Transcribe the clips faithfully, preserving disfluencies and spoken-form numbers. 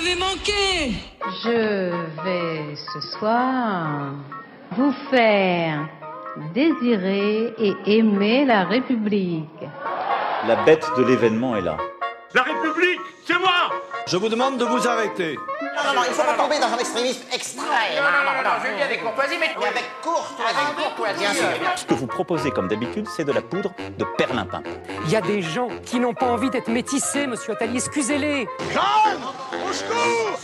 m'avez manqué. Je vais ce soir vous faire désirer et aimer la République. La bête de l'événement est là. La République, c'est moi! Je vous demande de vous arrêter. Non, non, non, il ne faut pas tomber dans un extrémisme extrême. Non, non, non, non, je viens avec courtoisie, mais... Mais avec courtoisie. Avec courtoisie. Ce que vous proposez comme d'habitude, c'est de la poudre de perlimpin. Il y a des gens qui n'ont pas envie d'être métissés, monsieur Attali, excusez-les. Calme! Au secours!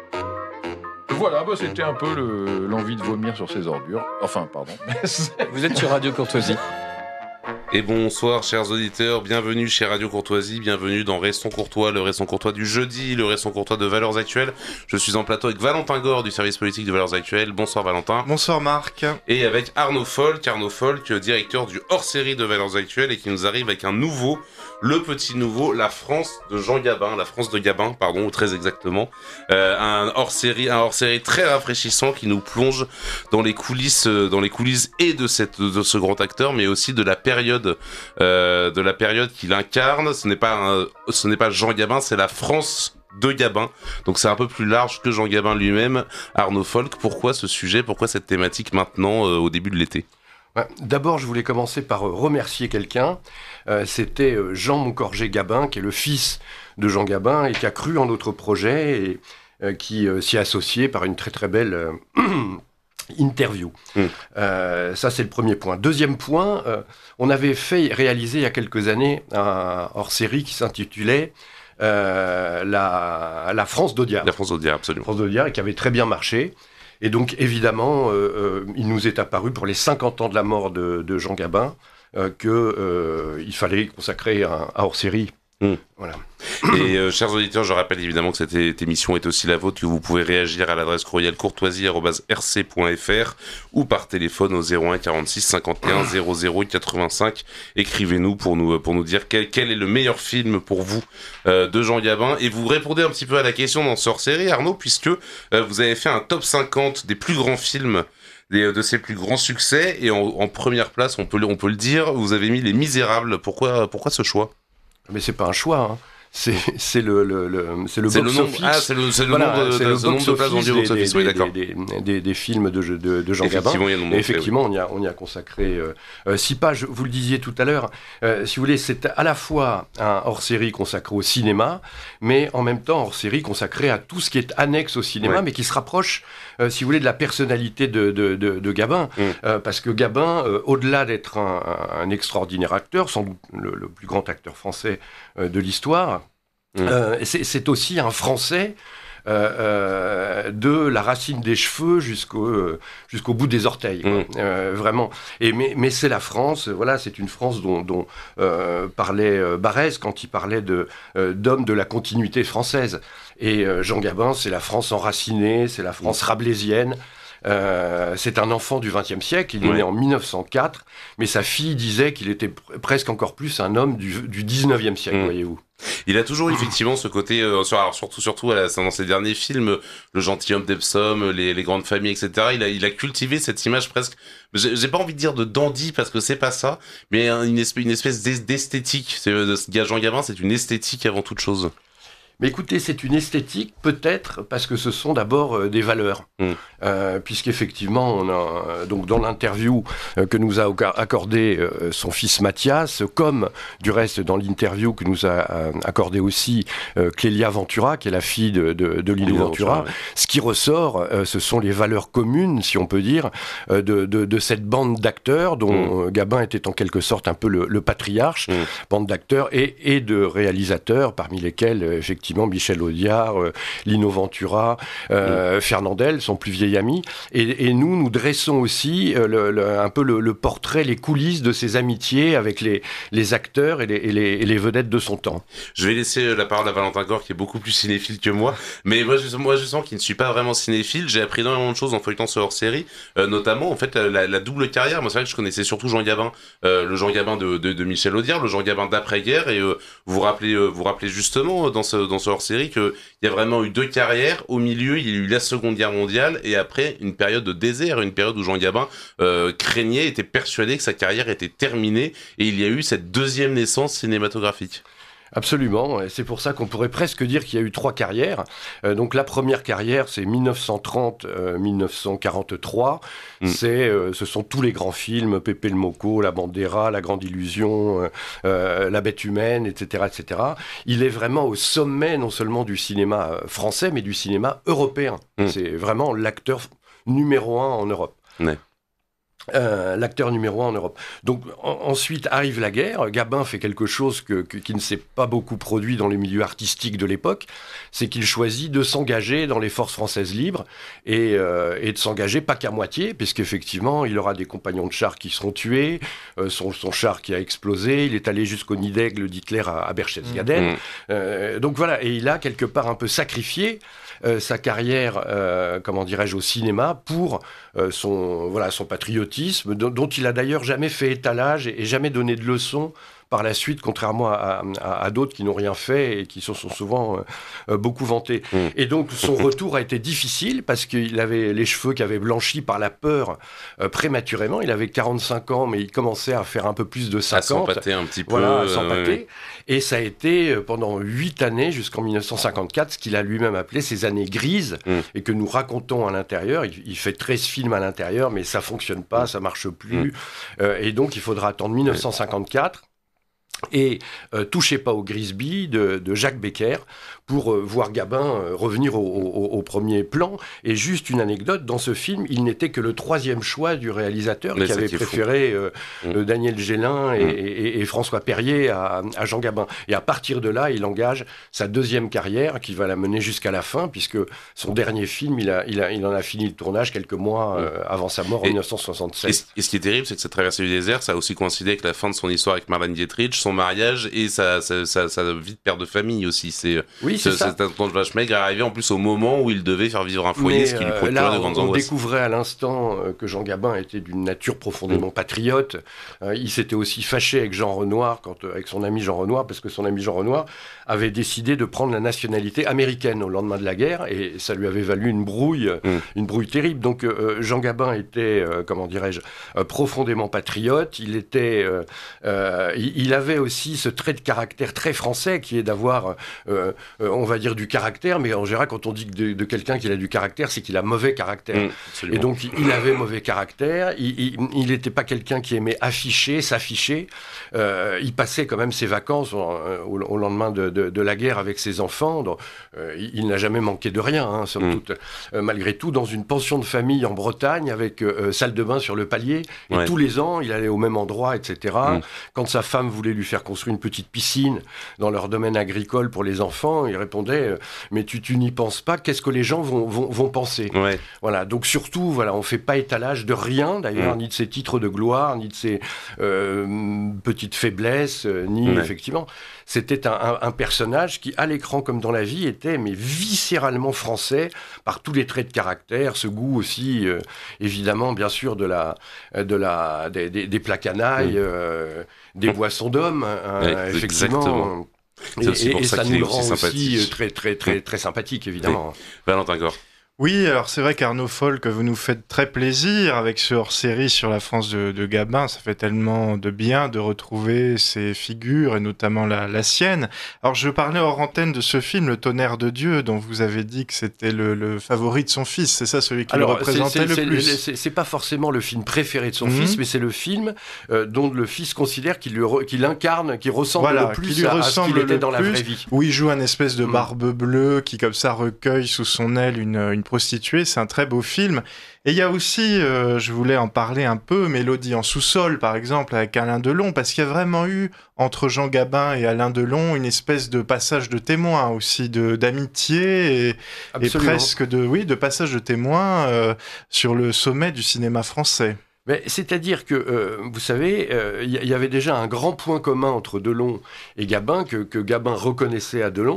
Voilà, bah c'était un peu le, l'envie de vomir sur ses ordures. Enfin, pardon. Vous êtes sur Radio Courtoisie. Et bonsoir chers auditeurs, bienvenue chez Radio Courtoisie, bienvenue dans Restons Courtois, le Restons Courtois du jeudi, le Restons Courtois de Valeurs Actuelles. Je suis en plateau avec Valentin Gore du service politique de Valeurs Actuelles. Bonsoir Valentin. Bonsoir Marc. Et avec Arnaud Folk, Arnaud Folk, directeur du hors-série de Valeurs Actuelles et qui nous arrive avec un nouveau, le petit nouveau, La France de Jean Gabin, La France de Gabin, pardon, très exactement. Euh, un hors-série, un hors-série très rafraîchissant qui nous plonge dans les coulisses, dans les coulisses et de cette, de ce grand acteur, mais aussi de la période Euh, de la période qu'il incarne. Ce n'est pas un, ce n'est pas Jean Gabin, c'est la France de Gabin. Donc c'est un peu plus large que Jean Gabin lui-même. Arnaud Folk, pourquoi ce sujet, pourquoi cette thématique maintenant euh, au début de l'été? D'abord, je voulais commencer par remercier quelqu'un. Euh, c'était Jean Moncorgé Gabin, qui est le fils de Jean Gabin et qui a cru en notre projet et euh, qui euh, s'y est associé par une très très belle euh, interview. Mmh. Euh, ça, c'est le premier point. Deuxième point, euh, on avait fait réaliser il y a quelques années un hors-série qui s'intitulait euh, la, la France d'Audiard. La France d'Audiard, absolument. France d'Audiard, et qui avait très bien marché. Et donc, évidemment, euh, euh, il nous est apparu pour les cinquante ans de la mort de, de Jean Gabin euh, qu'il euh, fallait consacrer un, un hors-série. Mmh. Voilà. Et euh, chers auditeurs, je rappelle évidemment que cette émission est aussi la vôtre, que vous pouvez réagir à l'adresse courriel courtoisie arobase r c point f r ou par téléphone au zéro un quarante-six cinquante et un zéro zéro quatre-vingt-cinq. Écrivez-nous pour nous pour nous dire quel, quel est le meilleur film pour vous euh, de Jean Gabin. Et vous répondez un petit peu à la question dans ce hors-série, Arnaud, puisque euh, vous avez fait un top cinquante des plus grands films, des, de ses plus grands succès, et en, en première place, on peut on peut le dire, vous avez mis Les Misérables. Pourquoi pourquoi ce choix? Mais c'est pas un choix, hein. C'est, c'est le, le, le, c'est le c'est box le nombre, office. Ah, c'est le, c'est le voilà, nombre de, c'est de, le de, nombre de places vendues au box office, oui, d'accord. Des, des, des, des films de, de, de Jean Gabin. Il y a nombre Et effectivement, oui. on, y a, on y a consacré euh, euh, six pages. Vous le disiez tout à l'heure, euh, si vous voulez, c'est à la fois un hors-série consacré au cinéma, mais en même temps hors-série consacré à tout ce qui est annexe au cinéma, ouais. mais qui se rapproche, euh, si vous voulez, de la personnalité de, de, de, de Gabin. Mm. Euh, parce que Gabin, euh, au-delà d'être un, un extraordinaire acteur, sans doute le, le plus grand acteur français euh, de l'histoire, Mmh. Euh, c'est, c'est aussi un Français euh, euh, de la racine des cheveux jusqu'au, euh, jusqu'au bout des orteils, mmh. euh, vraiment. Et, mais, mais c'est la France, voilà, c'est une France dont, dont euh, parlait euh, Barrès quand il parlait de, euh, d'hommes de la continuité française. Et euh, Jean Gabin, c'est la France enracinée, c'est la France mmh. rabelaisienne. Euh, c'est un enfant du vingtième siècle, il est ouais. né en mille neuf cent quatre, mais sa fille disait qu'il était pr- presque encore plus un homme du, du dix-neuvième siècle, mmh. voyez-vous. Il a toujours effectivement ce côté, euh, sur, alors surtout surtout là, dans ses derniers films, le gentilhomme d'Epsom, les, les grandes familles, et cetera. Il a, il a cultivé cette image presque, j'ai, j'ai pas envie de dire de dandy parce que c'est pas ça, mais une espèce, une espèce d'esthétique. C'est, de ce gars Jean Gabin, c'est une esthétique avant toute chose. Mais écoutez, c'est une esthétique peut-être parce que ce sont d'abord euh, des valeurs, mmh. euh, puisqu'effectivement, on a euh, donc dans l'interview euh, que nous a accordé euh, son fils Mathias, comme du reste dans l'interview que nous a euh, accordé aussi euh, Clélia Ventura, qui est la fille de, de, de Lino Ventura, Ventura ouais. ce qui ressort, euh, ce sont les valeurs communes, si on peut dire, euh, de, de, de cette bande d'acteurs dont mmh. Gabin était en quelque sorte un peu le, le patriarche, mmh. bande d'acteurs et, et de réalisateurs, parmi lesquels effectivement Michel Audiard, euh, Lino Ventura, euh, mmh. Fernandel, son plus vieil ami. Et, et nous, nous dressons aussi euh, le, le, un peu le, le portrait, les coulisses de ses amitiés avec les, les acteurs et les, et, les, et les vedettes de son temps. Je vais laisser la parole à Valentin Gore, qui est beaucoup plus cinéphile que moi. Mais moi, je, moi, je sens qu'il ne suis pas vraiment cinéphile. J'ai appris énormément de choses en feuilletant ce hors-série, euh, notamment en fait la, la double carrière. Moi, c'est vrai que je connaissais surtout Jean Gabin, euh, le Jean Gabin de, de, de Michel Audiard, le Jean Gabin d'après-guerre. Et euh, vous rappelez, euh, vous rappelez justement dans ce dans ce hors-série qu'il y a vraiment eu deux carrières. Au milieu, il y a eu la Seconde Guerre mondiale et après une période de désert, une période où Jean Gabin euh, craignait, était persuadé que sa carrière était terminée et il y a eu cette deuxième naissance cinématographique. Absolument, et c'est pour ça qu'on pourrait presque dire qu'il y a eu trois carrières. Euh, donc la première carrière, c'est dix-neuf cent trente à dix-neuf cent quarante-trois. Mmh. C'est, euh, ce sont tous les grands films, Pépé le Moco, La Bandera, La Grande Illusion, euh, euh, La Bête Humaine, et cetera, et cetera. Il est vraiment au sommet non seulement du cinéma français, mais du cinéma européen. Mmh. C'est vraiment l'acteur numéro un en Europe. Ouais. Euh, l'acteur numéro un en Europe. Donc en, ensuite arrive la guerre. Gabin fait quelque chose que, que, qui ne s'est pas beaucoup produit dans les milieux artistiques de l'époque, c'est qu'il choisit de s'engager dans les forces françaises libres et, euh, et de s'engager pas qu'à moitié, puisqu'effectivement il aura des compagnons de char qui seront tués, euh, son, son char qui a explosé, il est allé jusqu'au nid d'aigle d'Hitler à, à Berchtesgaden. Mmh. Euh, donc voilà, et il a quelque part un peu sacrifié Euh, sa carrière, euh, comment dirais-je, au cinéma pour euh, son, voilà, son patriotisme, dont, dont il a d'ailleurs jamais fait étalage et, et jamais donné de leçons par la suite, contrairement à, à, à d'autres qui n'ont rien fait et qui se sont souvent euh, beaucoup vantés. Mmh. Et donc son retour a été difficile parce qu'il avait les cheveux qui avaient blanchi par la peur euh, prématurément. Il avait quarante-cinq ans, mais il commençait à faire un peu plus de cinquante. À s'empâter un petit peu. Voilà, à s'empâter. Euh, et ça a été pendant huit années, jusqu'en dix-neuf cent cinquante-quatre, ce qu'il a lui-même appelé ses années grises, mmh. et que nous racontons à l'intérieur. Il, il fait treize films à l'intérieur, mais ça fonctionne pas, ça marche plus. Mmh. Euh, et donc il faudra attendre dix-neuf cent cinquante-quatre. Et euh, Touchez pas au Grisby de, de Jacques Becker pour euh, voir Gabin euh, revenir au, au, au premier plan. Et juste une anecdote, dans ce film, il n'était que le troisième choix du réalisateur, mais qui avait qui préféré euh, mmh. euh, Daniel Gélin et, mmh. et, et François Perrier à, à Jean Gabin. Et à partir de là, il engage sa deuxième carrière qui va la mener jusqu'à la fin, puisque son dernier film, il, a, il, a, il en a fini le tournage quelques mois euh, avant sa mort en et, dix-neuf cent soixante-sept. Et, et ce qui est terrible, c'est que cette traversée du désert, ça a aussi coïncidé avec la fin de son histoire avec Marlène Dietrich, son mariage et sa, sa, sa, sa vie de père de famille aussi. C'est, oui, c'est, c'est ça. Cet Antoine Vache-Maigre est arrivé en plus au moment où il devait faire vivre un foyer, mais ce qui lui procurait là, de grandes on angoisses. On découvrait à l'instant que Jean Gabin était d'une nature profondément mmh. patriote. Euh, il s'était aussi fâché avec Jean Renoir, quand, avec son ami Jean Renoir, parce que son ami Jean Renoir avait décidé de prendre la nationalité américaine au lendemain de la guerre, et ça lui avait valu une brouille, mmh. une brouille terrible. Donc euh, Jean Gabin était, euh, comment dirais-je, euh, profondément patriote. Il était, euh, euh, il, il avait aussi ce trait de caractère très français, qui est d'avoir, euh, euh, on va dire, du caractère, mais en général, quand on dit de, de quelqu'un qu'il a du caractère, c'est qu'il a mauvais caractère. Mmh, et donc, il, il avait mauvais caractère, il n'était pas quelqu'un qui aimait afficher, s'afficher. Euh, il passait quand même ses vacances au, au, au lendemain de, de, de la guerre avec ses enfants. Donc, euh, il, il n'a jamais manqué de rien, hein, somme mmh. toute. Euh, malgré tout, dans une pension de famille en Bretagne, avec euh, salle de bain sur le palier, et ouais. tous les ans, il allait au même endroit, et cetera. Mmh. Quand sa femme voulait lui faire construire une petite piscine dans leur domaine agricole pour les enfants, il répondait « Mais tu, tu n'y penses pas, qu'est-ce que les gens vont, vont, vont penser ?» ouais. Voilà, donc surtout, voilà, on ne fait pas étalage de rien, d'ailleurs, mmh. ni de ses titres de gloire, ni de ses euh, petites faiblesses, euh, ni ouais. effectivement... C'était un, un, un personnage qui, à l'écran comme dans la vie, était mais viscéralement français par tous les traits de caractère, ce goût aussi, euh, évidemment, bien sûr, de la, de la, des, des, des plats canailles, mmh. euh, des boissons d'hommes, hein, ouais, effectivement. Et, et, et ça, ça nous le rend aussi, aussi très, très, très, très sympathique, évidemment. Oui. Valentin Gore. Oui, alors c'est vrai qu'Arnaud Folk, vous nous faites très plaisir avec ce hors-série sur la France de, de Gabin. Ça fait tellement de bien de retrouver ces figures, et notamment la, la sienne. Alors je parlais hors antenne de ce film, Le Tonnerre de Dieu, dont vous avez dit que c'était le, le favori de son fils. C'est ça, celui qui alors, le représentait c'est, c'est, le plus. C'est, c'est pas forcément le film préféré de son mmh. fils, mais c'est le film euh, dont le fils considère qu'il, lui re, qu'il incarne, qu'il ressemble voilà, le plus lui à, ressemble à ce qu'il était dans plus, la vraie vie. Où il joue un espèce de barbe mmh. bleue qui, comme ça, recueille sous son aile une, une prostituée. C'est un très beau film. Et il y a aussi, euh, je voulais en parler un peu, Mélodie en sous-sol, par exemple, avec Alain Delon, parce qu'il y a vraiment eu, entre Jean Gabin et Alain Delon, une espèce de passage de témoin aussi, de, d'amitié et, et presque de, oui, de passage de témoin euh, sur le sommet du cinéma français. Mais c'est-à-dire que, euh, vous savez, il euh, y, y avait déjà un grand point commun entre Delon et Gabin, que, que Gabin reconnaissait à Delon,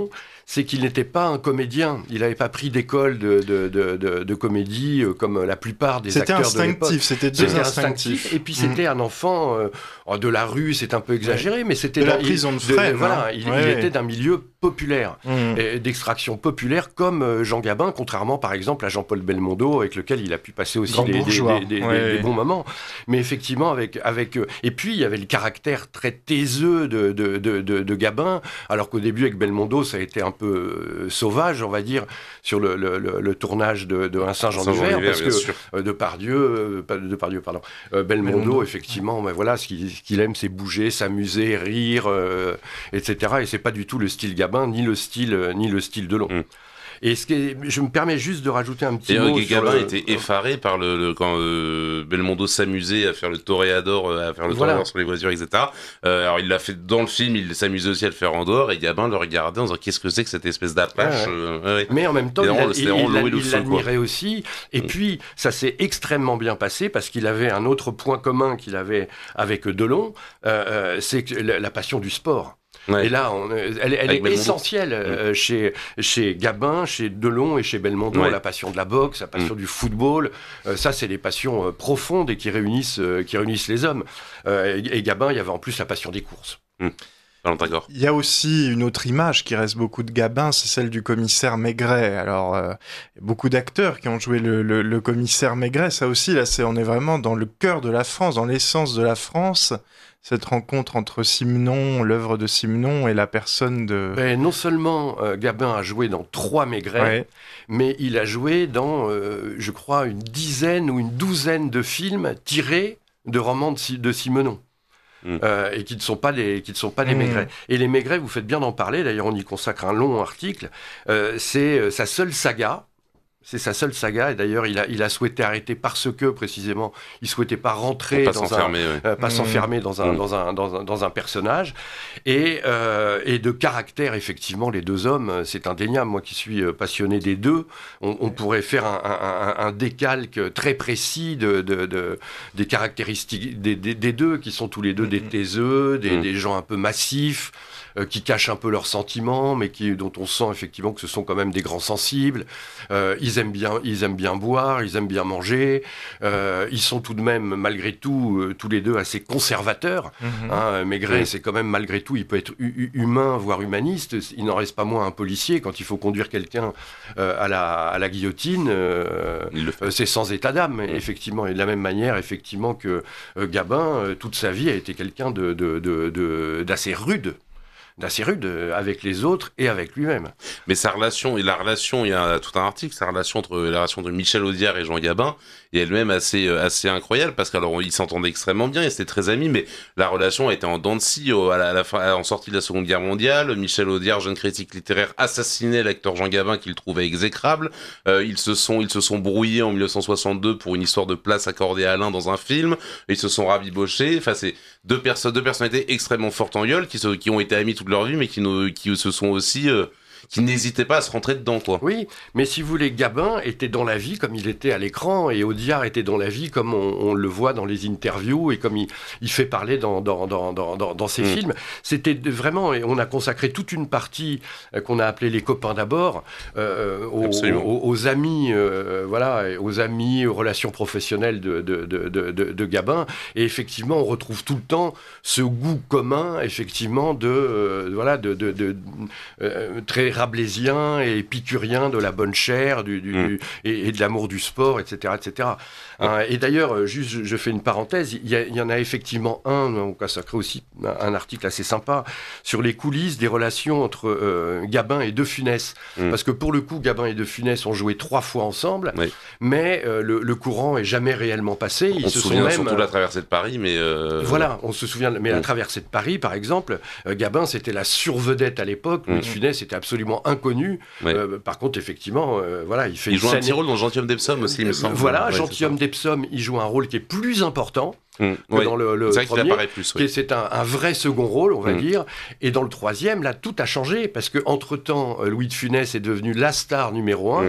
c'est qu'il n'était pas un comédien. Il n'avait pas pris d'école de, de, de, de, de comédie euh, comme la plupart des c'était acteurs de l'époque. C'était deux c'était instinctif. Et puis c'était mmh. un enfant euh, de la rue, c'est un peu exagéré, ouais. mais c'était de la prison de Fresnes. Voilà, il, ouais, il ouais. était d'un milieu populaire, mmh. et d'extraction populaire, comme Jean Gabin, contrairement par exemple à Jean-Paul Belmondo, avec lequel il a pu passer aussi des, des, des, des, ouais. des, des bons moments. Mais effectivement, avec, avec et puis il y avait le caractère très taiseux de, de, de, de, de Gabin, alors qu'au début avec Belmondo, ça a été un peu sauvage, on va dire, sur le, le, le, le tournage de, de Un singe en hiver, parce que euh, Depardieu, euh, pas Depardieu, pardon, euh, Belmondo, Belmondo, effectivement, ben voilà, ce qu'il, ce qu'il aime, c'est bouger, s'amuser, rire, euh, et cetera. Et c'est pas du tout le style Gabin, ni le style, euh, ni le style Delon. Mm. Et ce qui est, je me permets juste de rajouter un petit et mot. Et Gabin le... était effaré par le, le quand euh, Belmondo s'amusait à faire le toréador, à faire le voilà. toréador sur les voitures, et cetera. Euh, alors il l'a fait dans le film, il s'amusait aussi à le faire en dehors, et Gabin le regardait en disant qu'est-ce que c'est que cette espèce d'apache. Ouais, ouais. Euh, ouais. Mais en même temps, il, vraiment, il, il, il, il l'admirait quoi. aussi. Et mmh. puis, ça s'est extrêmement bien passé parce qu'il avait un autre point commun qu'il avait avec Delon, euh, c'est la, la passion du sport. Ouais. Et là, on, elle, elle est Belmondo. essentielle euh, mmh. chez, chez Gabin, chez Delon et chez Belmondo. Ouais. La passion de la boxe, la passion mmh. du football. Euh, ça, c'est des passions euh, profondes et qui réunissent, euh, qui réunissent les hommes. Euh, et, et Gabin, il y avait en plus la passion des courses. Mmh. Alors, d'accord. Il y a aussi une autre image qui reste beaucoup de Gabin, c'est celle du commissaire Maigret. Alors, euh, beaucoup d'acteurs qui ont joué le, le, le commissaire Maigret. Ça aussi, là, c'est, on est vraiment dans le cœur de la France, dans l'essence de la France. Cette rencontre entre Simenon, l'œuvre de Simenon et la personne de... Ben, non seulement euh, Gabin a joué dans trois Maigret, ouais. mais il a joué dans, euh, je crois, une dizaine ou une douzaine de films tirés de romans de, de Simenon. Mmh. Euh, et qui ne sont pas des, qui ne sont pas des mmh. Maigret. Et les Maigret, vous faites bien d'en parler, d'ailleurs on y consacre un long article, euh, c'est euh, sa seule saga. C'est sa seule saga, et d'ailleurs il a, il a souhaité arrêter parce que, précisément, il ne souhaitait pas rentrer, pas dans s'enfermer, un, ouais. euh, pas mmh. s'enfermer dans un, mmh. dans, un, dans, un, dans un personnage, et, euh, et de caractère, effectivement, les deux hommes, c'est indéniable. Moi qui suis passionné des deux, on, on pourrait faire un, un, un décalque très précis de, de, de, des caractéristiques des, des, des deux, qui sont tous les deux mmh. des taiseux, des, mmh. des gens un peu massifs, euh, qui cachent un peu leurs sentiments, mais qui, dont on sent effectivement que ce sont quand même des grands sensibles. Euh, ils aiment bien, ils aiment bien boire, ils aiment bien manger. Euh, ils sont tout de même, malgré tout, euh, tous les deux assez conservateurs. Mmh. Hein, Maigret, mmh. c'est quand même, malgré tout, il peut être hu- humain, voire humaniste. Il n'en reste pas moins un policier. Quand il faut conduire quelqu'un euh, à, la, à la guillotine, euh, euh, c'est sans état d'âme, mmh. effectivement. Et de la même manière, effectivement, que euh, Gabin, euh, toute sa vie, a été quelqu'un de, de, de, de, d'assez rude. d'assez rude avec les autres et avec lui-même. Mais sa relation, et la relation, il y a tout un article, sa relation entre la relation de Michel Audiard et Jean Gabin est elle-même assez assez incroyable, parce qu'alors ils s'entendaient extrêmement bien, ils étaient très amis, mais la relation a été en dents de scie à la, à la fin, en sortie de la Seconde Guerre mondiale. Michel Audiard, jeune critique littéraire, assassinait l'acteur Jean Gabin qu'il trouvait exécrable. Euh, ils se sont ils se sont brouillés en dix-neuf cent soixante-deux pour une histoire de place accordée à Alain dans un film. Ils se sont rabibochés. Enfin, c'est deux personnes, deux personnalités extrêmement fortes en gueule qui se, qui ont été amis toute leur vie, mais qui ne, qui se sont aussi euh, qui n'hésitaient pas à se rentrer dedans, quoi. Oui, mais si vous voulez, Gabin était dans la vie comme il était à l'écran, et Audiard était dans la vie comme on, on le voit dans les interviews, et comme il, il fait parler dans, dans, dans, dans, dans, dans ses mmh. films. C'était vraiment, et on a consacré toute une partie euh, qu'on a appelée les copains d'abord, euh, aux, aux, aux amis, euh, voilà, aux amis, aux relations professionnelles de, de, de, de, de, de Gabin, et effectivement, on retrouve tout le temps ce goût commun, effectivement, de, euh, voilà, de, de, de, de euh, très rabelaisien et épicurien de la bonne chair du, du, mmh. et, et de l'amour du sport, et cetera, et cetera. Mmh. Hein, et d'ailleurs, juste, je fais une parenthèse, il y, a, il y en a effectivement un, on consacrait aussi un, un article assez sympa sur les coulisses des relations entre euh, Gabin et De Funès. Mmh. Parce que pour le coup, Gabin et De Funès ont joué trois fois ensemble, oui. mais euh, le, le courant est jamais réellement passé. Ils on se se souvient sont même... surtout de la traversée de Paris, mais... Euh... Voilà, on se souvient, mais mmh. la traversée de Paris, par exemple, euh, Gabin, c'était la survedette à l'époque, mmh. De Funès était absolument inconnu. Ouais. Euh, par contre, effectivement, euh, voilà, il fait il une joue scène... un petit rôle dans Gentilhomme d'Epsom aussi, il me semble. Voilà, ouais, Gentilhomme d'Epsom, il joue un rôle qui est plus important mmh. que ouais. dans le, le c'est vrai premier. Qu'il apparaît plus, oui. C'est un, un vrai second rôle, on va mmh. dire. Et dans le troisième, là, tout a changé, parce que entre-temps, Louis de Funès est devenu la star numéro un. Mmh.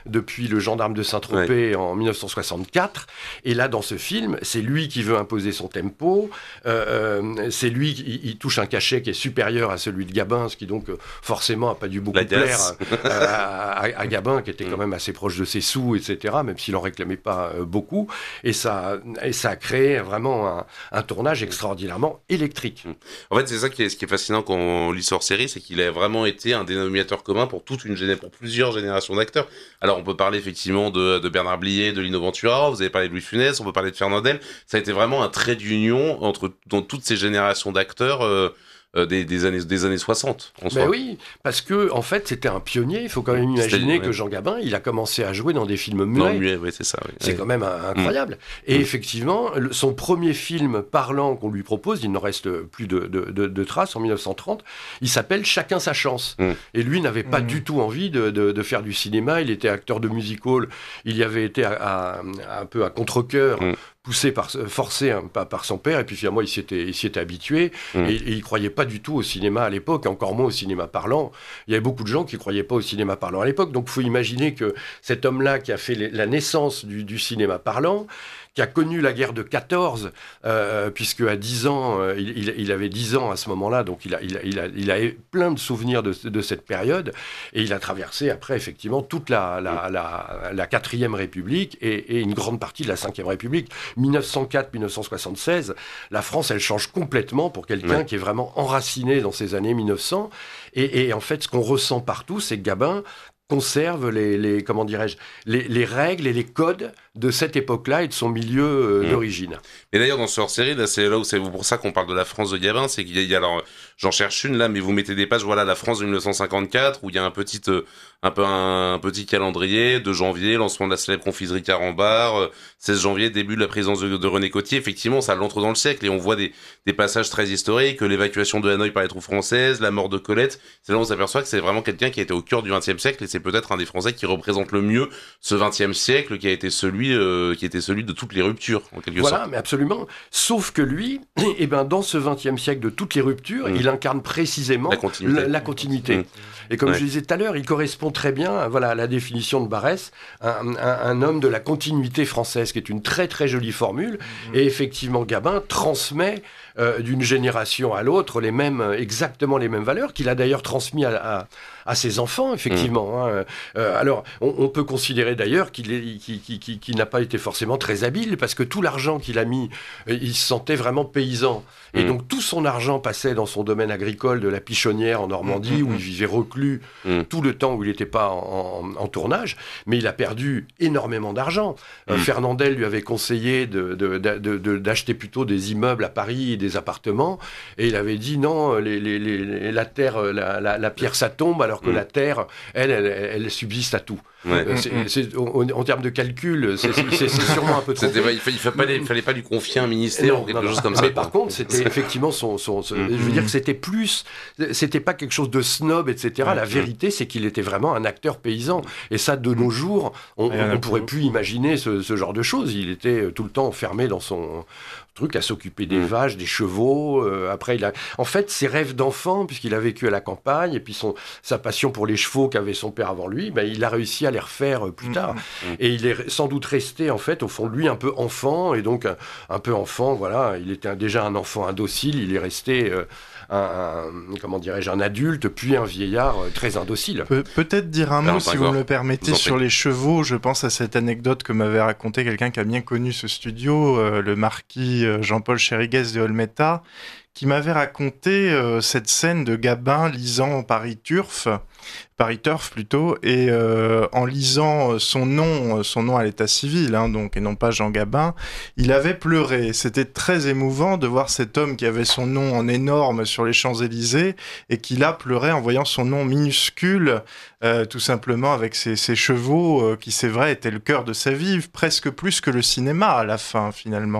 depuis Le Gendarme de Saint-Tropez ouais. en dix-neuf cent soixante-quatre. Et là, dans ce film, c'est lui qui veut imposer son tempo. Euh, euh, c'est lui qui il touche un cachet qui est supérieur à celui de Gabin, ce qui donc euh, forcément n'a pas dû beaucoup plaire euh, à, à, à Gabin, qui était quand même assez proche de ses sous, et cetera, même s'il n'en réclamait pas euh, beaucoup. Et ça, et ça a créé vraiment un, un tournage extraordinairement électrique. En fait, c'est ça qui est, ce qui est fascinant quand on lit sur série, c'est qu'il a vraiment été un dénominateur commun pour toute une géné- pour plusieurs générations d'acteurs. Alors, on peut parler effectivement de, de Bernard Blier, de Lino Ventura, vous avez parlé de Louis Funès, on peut parler de Fernandel. Ça a été vraiment un trait d'union entre dans toutes ces générations d'acteurs. Euh, Euh, des, des, années, des années soixante. En Mais oui, parce que en fait, c'était un pionnier. Il faut quand même imaginer ouais. que Jean Gabin, il a commencé à jouer dans des films muets. Non, muet, oui, c'est ça. Oui. C'est oui. quand même un, incroyable. Mmh. Et mmh. effectivement, le, son premier film parlant qu'on lui propose, il n'en reste plus de, de, de, de traces, en dix-neuf cent trente, il s'appelle Chacun sa chance. Mmh. Et lui n'avait pas mmh. du tout envie de, de, de faire du cinéma. Il était acteur de music-hall. Il y avait été à, à, à, un peu à contre-cœur. Mmh. poussé par, forcé hein, par son père, et puis finalement il s'y était, il s'y était habitué, mmh. et, et il croyait pas du tout au cinéma à l'époque, encore moins au cinéma parlant. Il y avait beaucoup de gens qui croyaient pas au cinéma parlant à l'époque, donc il faut imaginer que cet homme-là qui a fait les, la naissance du, du cinéma parlant, qui a connu la guerre de quatorze, euh, puisque à dix ans, euh, il, il, il avait dix ans à ce moment-là, donc il a, il a, il a, il a plein de souvenirs de, de cette période, et il a traversé après effectivement toute la, la, la, la quatrième République et, et une grande partie de la cinquième République. dix-neuf cent quatre à dix-neuf cent soixante-seize, la France, elle change complètement pour quelqu'un ouais. qui est vraiment enraciné dans ces années mille neuf cents, et, et en fait, ce qu'on ressent partout, c'est que Gabin conserve les, les, comment dirais-je, les, les règles et les codes de cette époque-là et de son milieu euh, mmh. d'origine. Et d'ailleurs, dans ce hors-série, là, c'est là où c'est pour ça qu'on parle de la France de Gabin, c'est qu'il y a, il y a alors, j'en cherche une là, mais vous mettez des pages, voilà, la France de dix-neuf cent cinquante-quatre, où il y a un petit, euh, un peu un, un petit calendrier de janvier, lancement de la célèbre confiserie Carambar, euh, seize janvier, début de la présidence de, de René Coty. Effectivement, ça l'entre dans le siècle et on voit des, des passages très historiques, l'évacuation de Hanoï par les troupes françaises, la mort de Colette. C'est là où on s'aperçoit que c'est vraiment quelqu'un qui a été au cœur du vingtième siècle et c'est peut-être un des Français qui représente le mieux ce vingtième siècle qui a été celui, euh, qui était celui de toutes les ruptures, en quelque voilà, sorte. Voilà, mais absolument. Sauf que lui, eh ben, dans ce vingtième siècle de toutes les ruptures, mmh. il incarne précisément la continuité. La, la continuité. Mmh. Et comme ouais. je disais tout à l'heure, il correspond très bien voilà, à la définition de Barrès, un, un, un homme de la continuité française, qui est une très très jolie formule. Mmh. Et effectivement, Gabin transmet euh, d'une génération à l'autre les mêmes, exactement les mêmes valeurs, qu'il a d'ailleurs transmis à, à, à ses enfants, effectivement. Mmh. Hein. Euh, alors, on, on peut considérer d'ailleurs qu'il, est, qu'il, qu'il, qu'il n'a pas été forcément très habile, parce que tout l'argent qu'il a mis, il se sentait vraiment paysan. Et mmh. donc, tout son argent passait dans son domaine agricole de la Pichonnière en Normandie, mmh. où il vivait reclus mmh. tout le temps où il n'était pas en, en, en tournage. Mais il a perdu énormément d'argent. Mmh. Euh, Fernandel lui avait conseillé de, de, de, de, de, d'acheter plutôt des immeubles à Paris et des appartements. Et il avait dit non, les, les, les, la terre, la, la, la pierre, ça tombe, alors que mmh. la terre, elle, elle, elle, elle subsiste à tout. Ouais. Euh, c'est, c'est, en, en termes de calcul, c'est, c'est, c'est sûrement un peu trop. Il fallait, il fallait pas lui confier un ministère non, ou quelque non, chose non. comme ça. Mais par contre, c'était effectivement son. son, son mm-hmm. Je veux dire que c'était plus. C'était pas quelque chose de snob, et cetera. Mm-hmm. La vérité, c'est qu'il était vraiment un acteur paysan. Et ça, de nos jours, on ne pourrait plus imaginer ce, ce genre de choses. Il était tout le temps enfermé dans son truc à s'occuper des mmh. vaches, des chevaux. Euh, après, il a, en fait, ses rêves d'enfant, puisqu'il a vécu à la campagne, et puis son, sa passion pour les chevaux qu'avait son père avant lui, ben, il a réussi à les refaire euh, plus mmh. tard. Mmh. Et il est sans doute resté, en fait, au fond de lui, un peu enfant, et donc un, un peu enfant, voilà, il était un, déjà un enfant indocile, il est resté euh, un, un, comment dirais-je, un adulte, puis un vieillard euh, très indocile. Pe- peut-être dire un mot, si vous me le permettez, sur les chevaux. Je pense à cette anecdote que m'avait raconté quelqu'un qui a bien connu ce studio, euh, le marquis Jean-Paul Chériguès de Olmeta, qui m'avait raconté euh, cette scène de Gabin lisant Paris Turf, Paris Turf plutôt, et euh, en lisant son nom, son nom à l'état civil, hein, donc, et non pas Jean Gabin, il avait pleuré. C'était très émouvant de voir cet homme qui avait son nom en énorme sur les Champs-Élysées et qui là pleurait en voyant son nom minuscule, euh, tout simplement avec ses, ses chevaux, euh, qui c'est vrai étaient le cœur de sa vie, presque plus que le cinéma à la fin finalement.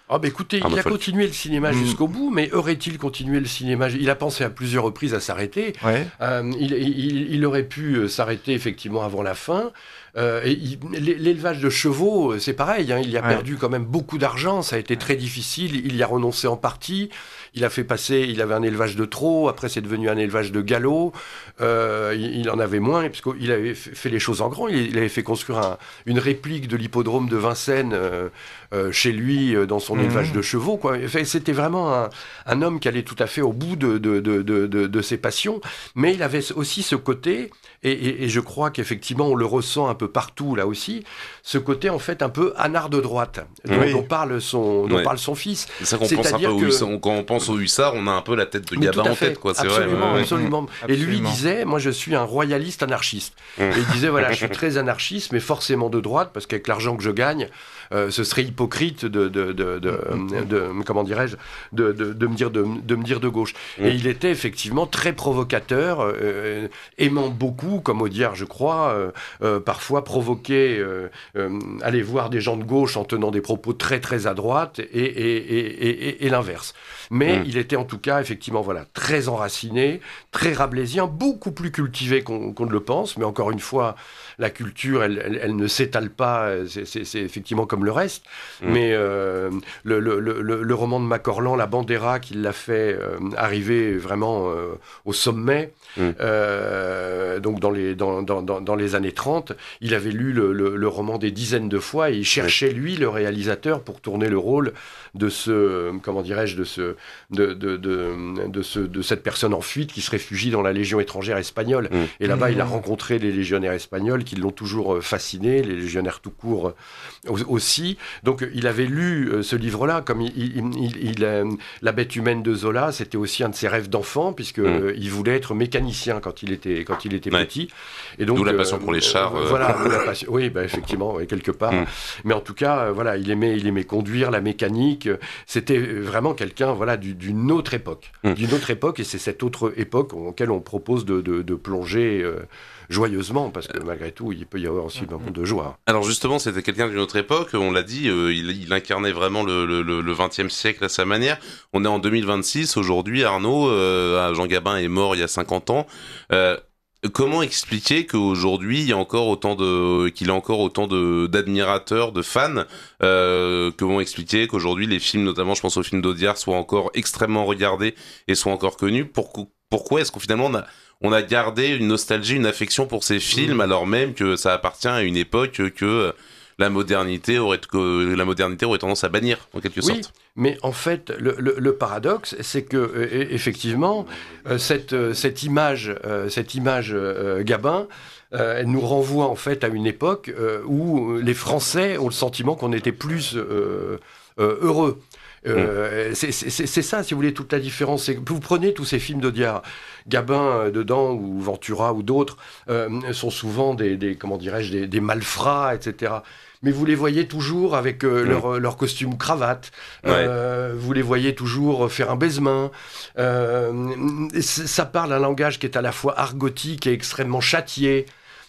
Ah bah écoutez, il a continué le cinéma mmh. jusqu'au bout, mais aurait-il continué le cinéma ? Il a pensé à plusieurs reprises à s'arrêter. Ouais. Euh, il, il, il aurait pu s'arrêter effectivement avant la fin. Euh, et il, l'élevage de chevaux, c'est pareil, hein, il y a ouais. perdu quand même beaucoup d'argent, ça a été très difficile, il y a renoncé en partie. Il a fait passer, il avait un élevage de trot, après c'est devenu un élevage de galop. Euh, il, il en avait moins, puisqu'il avait fait les choses en grand. Il, il avait fait construire un, une réplique de l'hippodrome de Vincennes euh, euh, chez lui, euh, dans son mmh. élevage de chevaux, quoi. Enfin, c'était vraiment un, un homme qui allait tout à fait au bout de, de, de, de, de, de ses passions. Mais il avait aussi ce côté, et, et, et je crois qu'effectivement on le ressent un peu partout là aussi, ce côté en fait un peu anard de droite, dont, oui. dont, parle, son, dont ouais. parle son fils. C'est ça qu'on pense un peu que... au, quand on pense au hussard, on a un peu la tête de Gabin en tête, quoi. C'est absolument, vrai. Absolument. Mmh. Et lui disait, moi je suis un royaliste anarchiste. Mmh. Et il disait, voilà, je suis très anarchiste, mais forcément de droite, parce qu'avec l'argent que je gagne, euh, ce serait hypocrite de, de, de, de, mmh. de, de comment dirais-je, de, de, de, me dire de, de me dire de gauche. Mmh. Et il était effectivement très provocateur, euh, aimant beaucoup, comme Audiard, je crois, euh, euh, parfois provoquer, euh, euh, aller voir des gens de gauche en tenant des propos très très à droite, et, et, et, et, et, et l'inverse. Mais mmh. il était en tout cas, effectivement, voilà, très enraciné, très rabelaisien, beaucoup plus cultivé qu'on, qu'on ne le pense. Mais encore une fois, la culture, elle, elle, elle ne s'étale pas, c'est, c'est, c'est effectivement comme le reste. Mmh. Mais euh, le, le, le, le roman de Macorlan, La Bandera, qui l'a fait euh, arriver vraiment euh, au sommet, mmh. euh, donc dans les, dans, dans, dans, dans les années trente, il avait lu le, le, le roman des dizaines de fois et il cherchait, lui, le réalisateur, pour tourner le rôle de ce, comment dirais-je, de ce, de, de, de, de, ce, de cette personne en fuite qui se réfugie dans la Légion étrangère espagnole. Mmh. Et là-bas, mmh. il a rencontré les légionnaires espagnols qui l'ont toujours fasciné, les légionnaires tout court aussi. Donc, il avait lu ce livre-là, comme il, il, il, il, euh, La bête humaine de Zola, c'était aussi un de ses rêves d'enfant, puisque mmh. euh, il voulait être mécanicien quand il était, quand il était ouais. petit. Et donc, d'où la passion euh, pour les chars. Euh... Voilà, la passion, oui, bah, effectivement, ouais, quelque part. Mmh. Mais en tout cas, euh, voilà, il aimait, il aimait conduire, la mécanique. C'était vraiment quelqu'un, voilà, du, d'une autre époque. Mmh. D'une autre époque, et c'est cette autre époque auquel on propose de, de, de plonger euh, joyeusement, parce que malgré tout, il peut y avoir aussi un monde de joie. Alors justement, c'était quelqu'un d'une autre époque, on l'a dit, euh, il, il incarnait vraiment le, le, le vingtième siècle à sa manière. On est en deux mille vingt-six, aujourd'hui, Arnaud, euh, Jean Gabin est mort il y a cinquante ans. Euh, Comment expliquer qu'aujourd'hui il y a encore autant de, qu'il a encore autant de d'admirateurs, de fans euh, Comment expliquer qu'aujourd'hui les films, notamment je pense aux films d'Audiard, soient encore extrêmement regardés et soient encore connus? Pourquoi, pourquoi est-ce qu'on finalement on a, on a gardé une nostalgie, une affection pour ces films, mmh. alors même que ça appartient à une époque que la modernité aurait que la modernité aurait tendance à bannir en quelque sorte. Oui, mais en fait, le, le, le paradoxe, c'est que euh, effectivement, euh, cette euh, cette image, euh, cette image euh, Gabin, euh, elle nous renvoie en fait à une époque euh, où les Français ont le sentiment qu'on était plus euh, euh, heureux. Euh, mmh. c'est, c'est, c'est ça, si vous voulez, toute la différence. C'est que vous prenez tous ces films d'Audiard, Gabin euh, dedans, ou Ventura, ou d'autres, euh, sont souvent des, des comment dirais-je, des, des malfrats, et cetera. Mais vous les voyez toujours avec euh, mmh. leur, leur costume cravate. Euh, ouais. Vous les voyez toujours faire un baise-main. Euh, ça parle un langage qui est à la fois argotique et extrêmement châtié.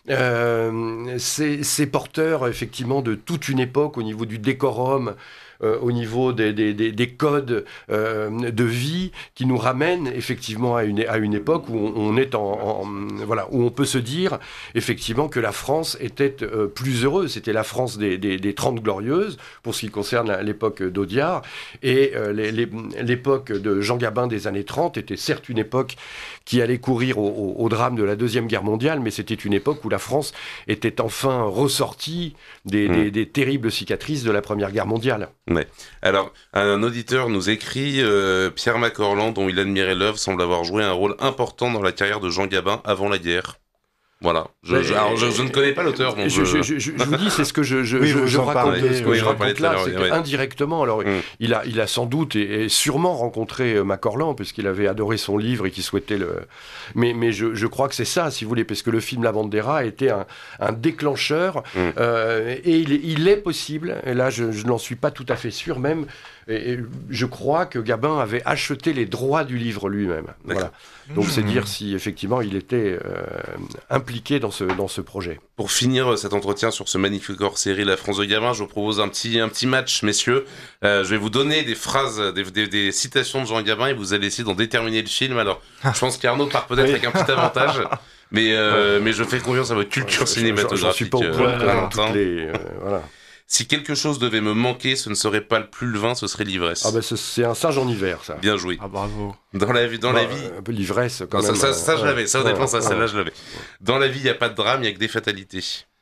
Euh, c'est, c'est porteur, effectivement, de toute une époque au niveau du décorum, Euh, au niveau des, des, des, des codes euh, de vie qui nous ramènent effectivement à une, à une époque où on, on est en, en voilà, où on peut se dire effectivement que la France était euh, plus heureuse. C'était la France des, des, des Trente Glorieuses pour ce qui concerne la, l'époque d'Audiard, et euh, les, les, l'époque de Jean Gabin des années trente était certes une époque qui allait courir au, au, au drame de la Deuxième Guerre mondiale, mais c'était une époque où la France était enfin ressortie des, mmh. des, des terribles cicatrices de la Première Guerre mondiale. Ouais. Alors, un auditeur nous écrit euh, Pierre Macorlan, dont il admirait l'œuvre, semble avoir joué un rôle important dans la carrière de Jean Gabin avant la guerre. Voilà. Je, je, alors, je, je ne connais pas l'auteur. Donc je, je, je, je, je vous dis, c'est ce que je, je, oui, je, je raconte, ce que oui, je raconte là, c'est ouais. qu'indirectement, alors mm. il a, il a sans doute et, et sûrement rencontré Macorlan, puisqu'il avait adoré son livre et qu'il souhaitait le. Mais, mais je, je crois que c'est ça, si vous voulez, parce que le film La Bandera a été un, un déclencheur, mm. euh, et il, il est possible, et là je, je n'en suis pas tout à fait sûr même, Et, et je crois que Gabin avait acheté les droits du livre lui-même. Voilà. Donc, mmh. c'est dire si effectivement il était euh, impliqué dans ce, dans ce projet. Pour finir cet entretien sur ce magnifique hors-série La France de Gabin, je vous propose un petit, un petit match, messieurs. Euh, je vais vous donner des phrases, des, des, des citations de Jean Gabin et vous allez essayer d'en déterminer le film. Alors, je pense qu'Arnaud part peut-être oui. avec un petit avantage, mais, euh, ouais. mais je fais confiance à votre culture ouais, cinématographique. Je ne suis pas au point euh, de toutes les... Euh, voilà. Si quelque chose devait me manquer, ce ne serait pas plus le vin, ce serait l'ivresse. Ah ben bah c'est un singe en hiver, ça. Bien joué. Ah bravo. Dans la vie, dans bah, la vie. Un peu l'ivresse quand non, même. Ça, ça, ça euh, je l'avais. Ça honnêtement, ouais, ça, ouais, celle-là, ouais. je l'avais. Dans la vie, il y a pas de drame, il y a que des fatalités.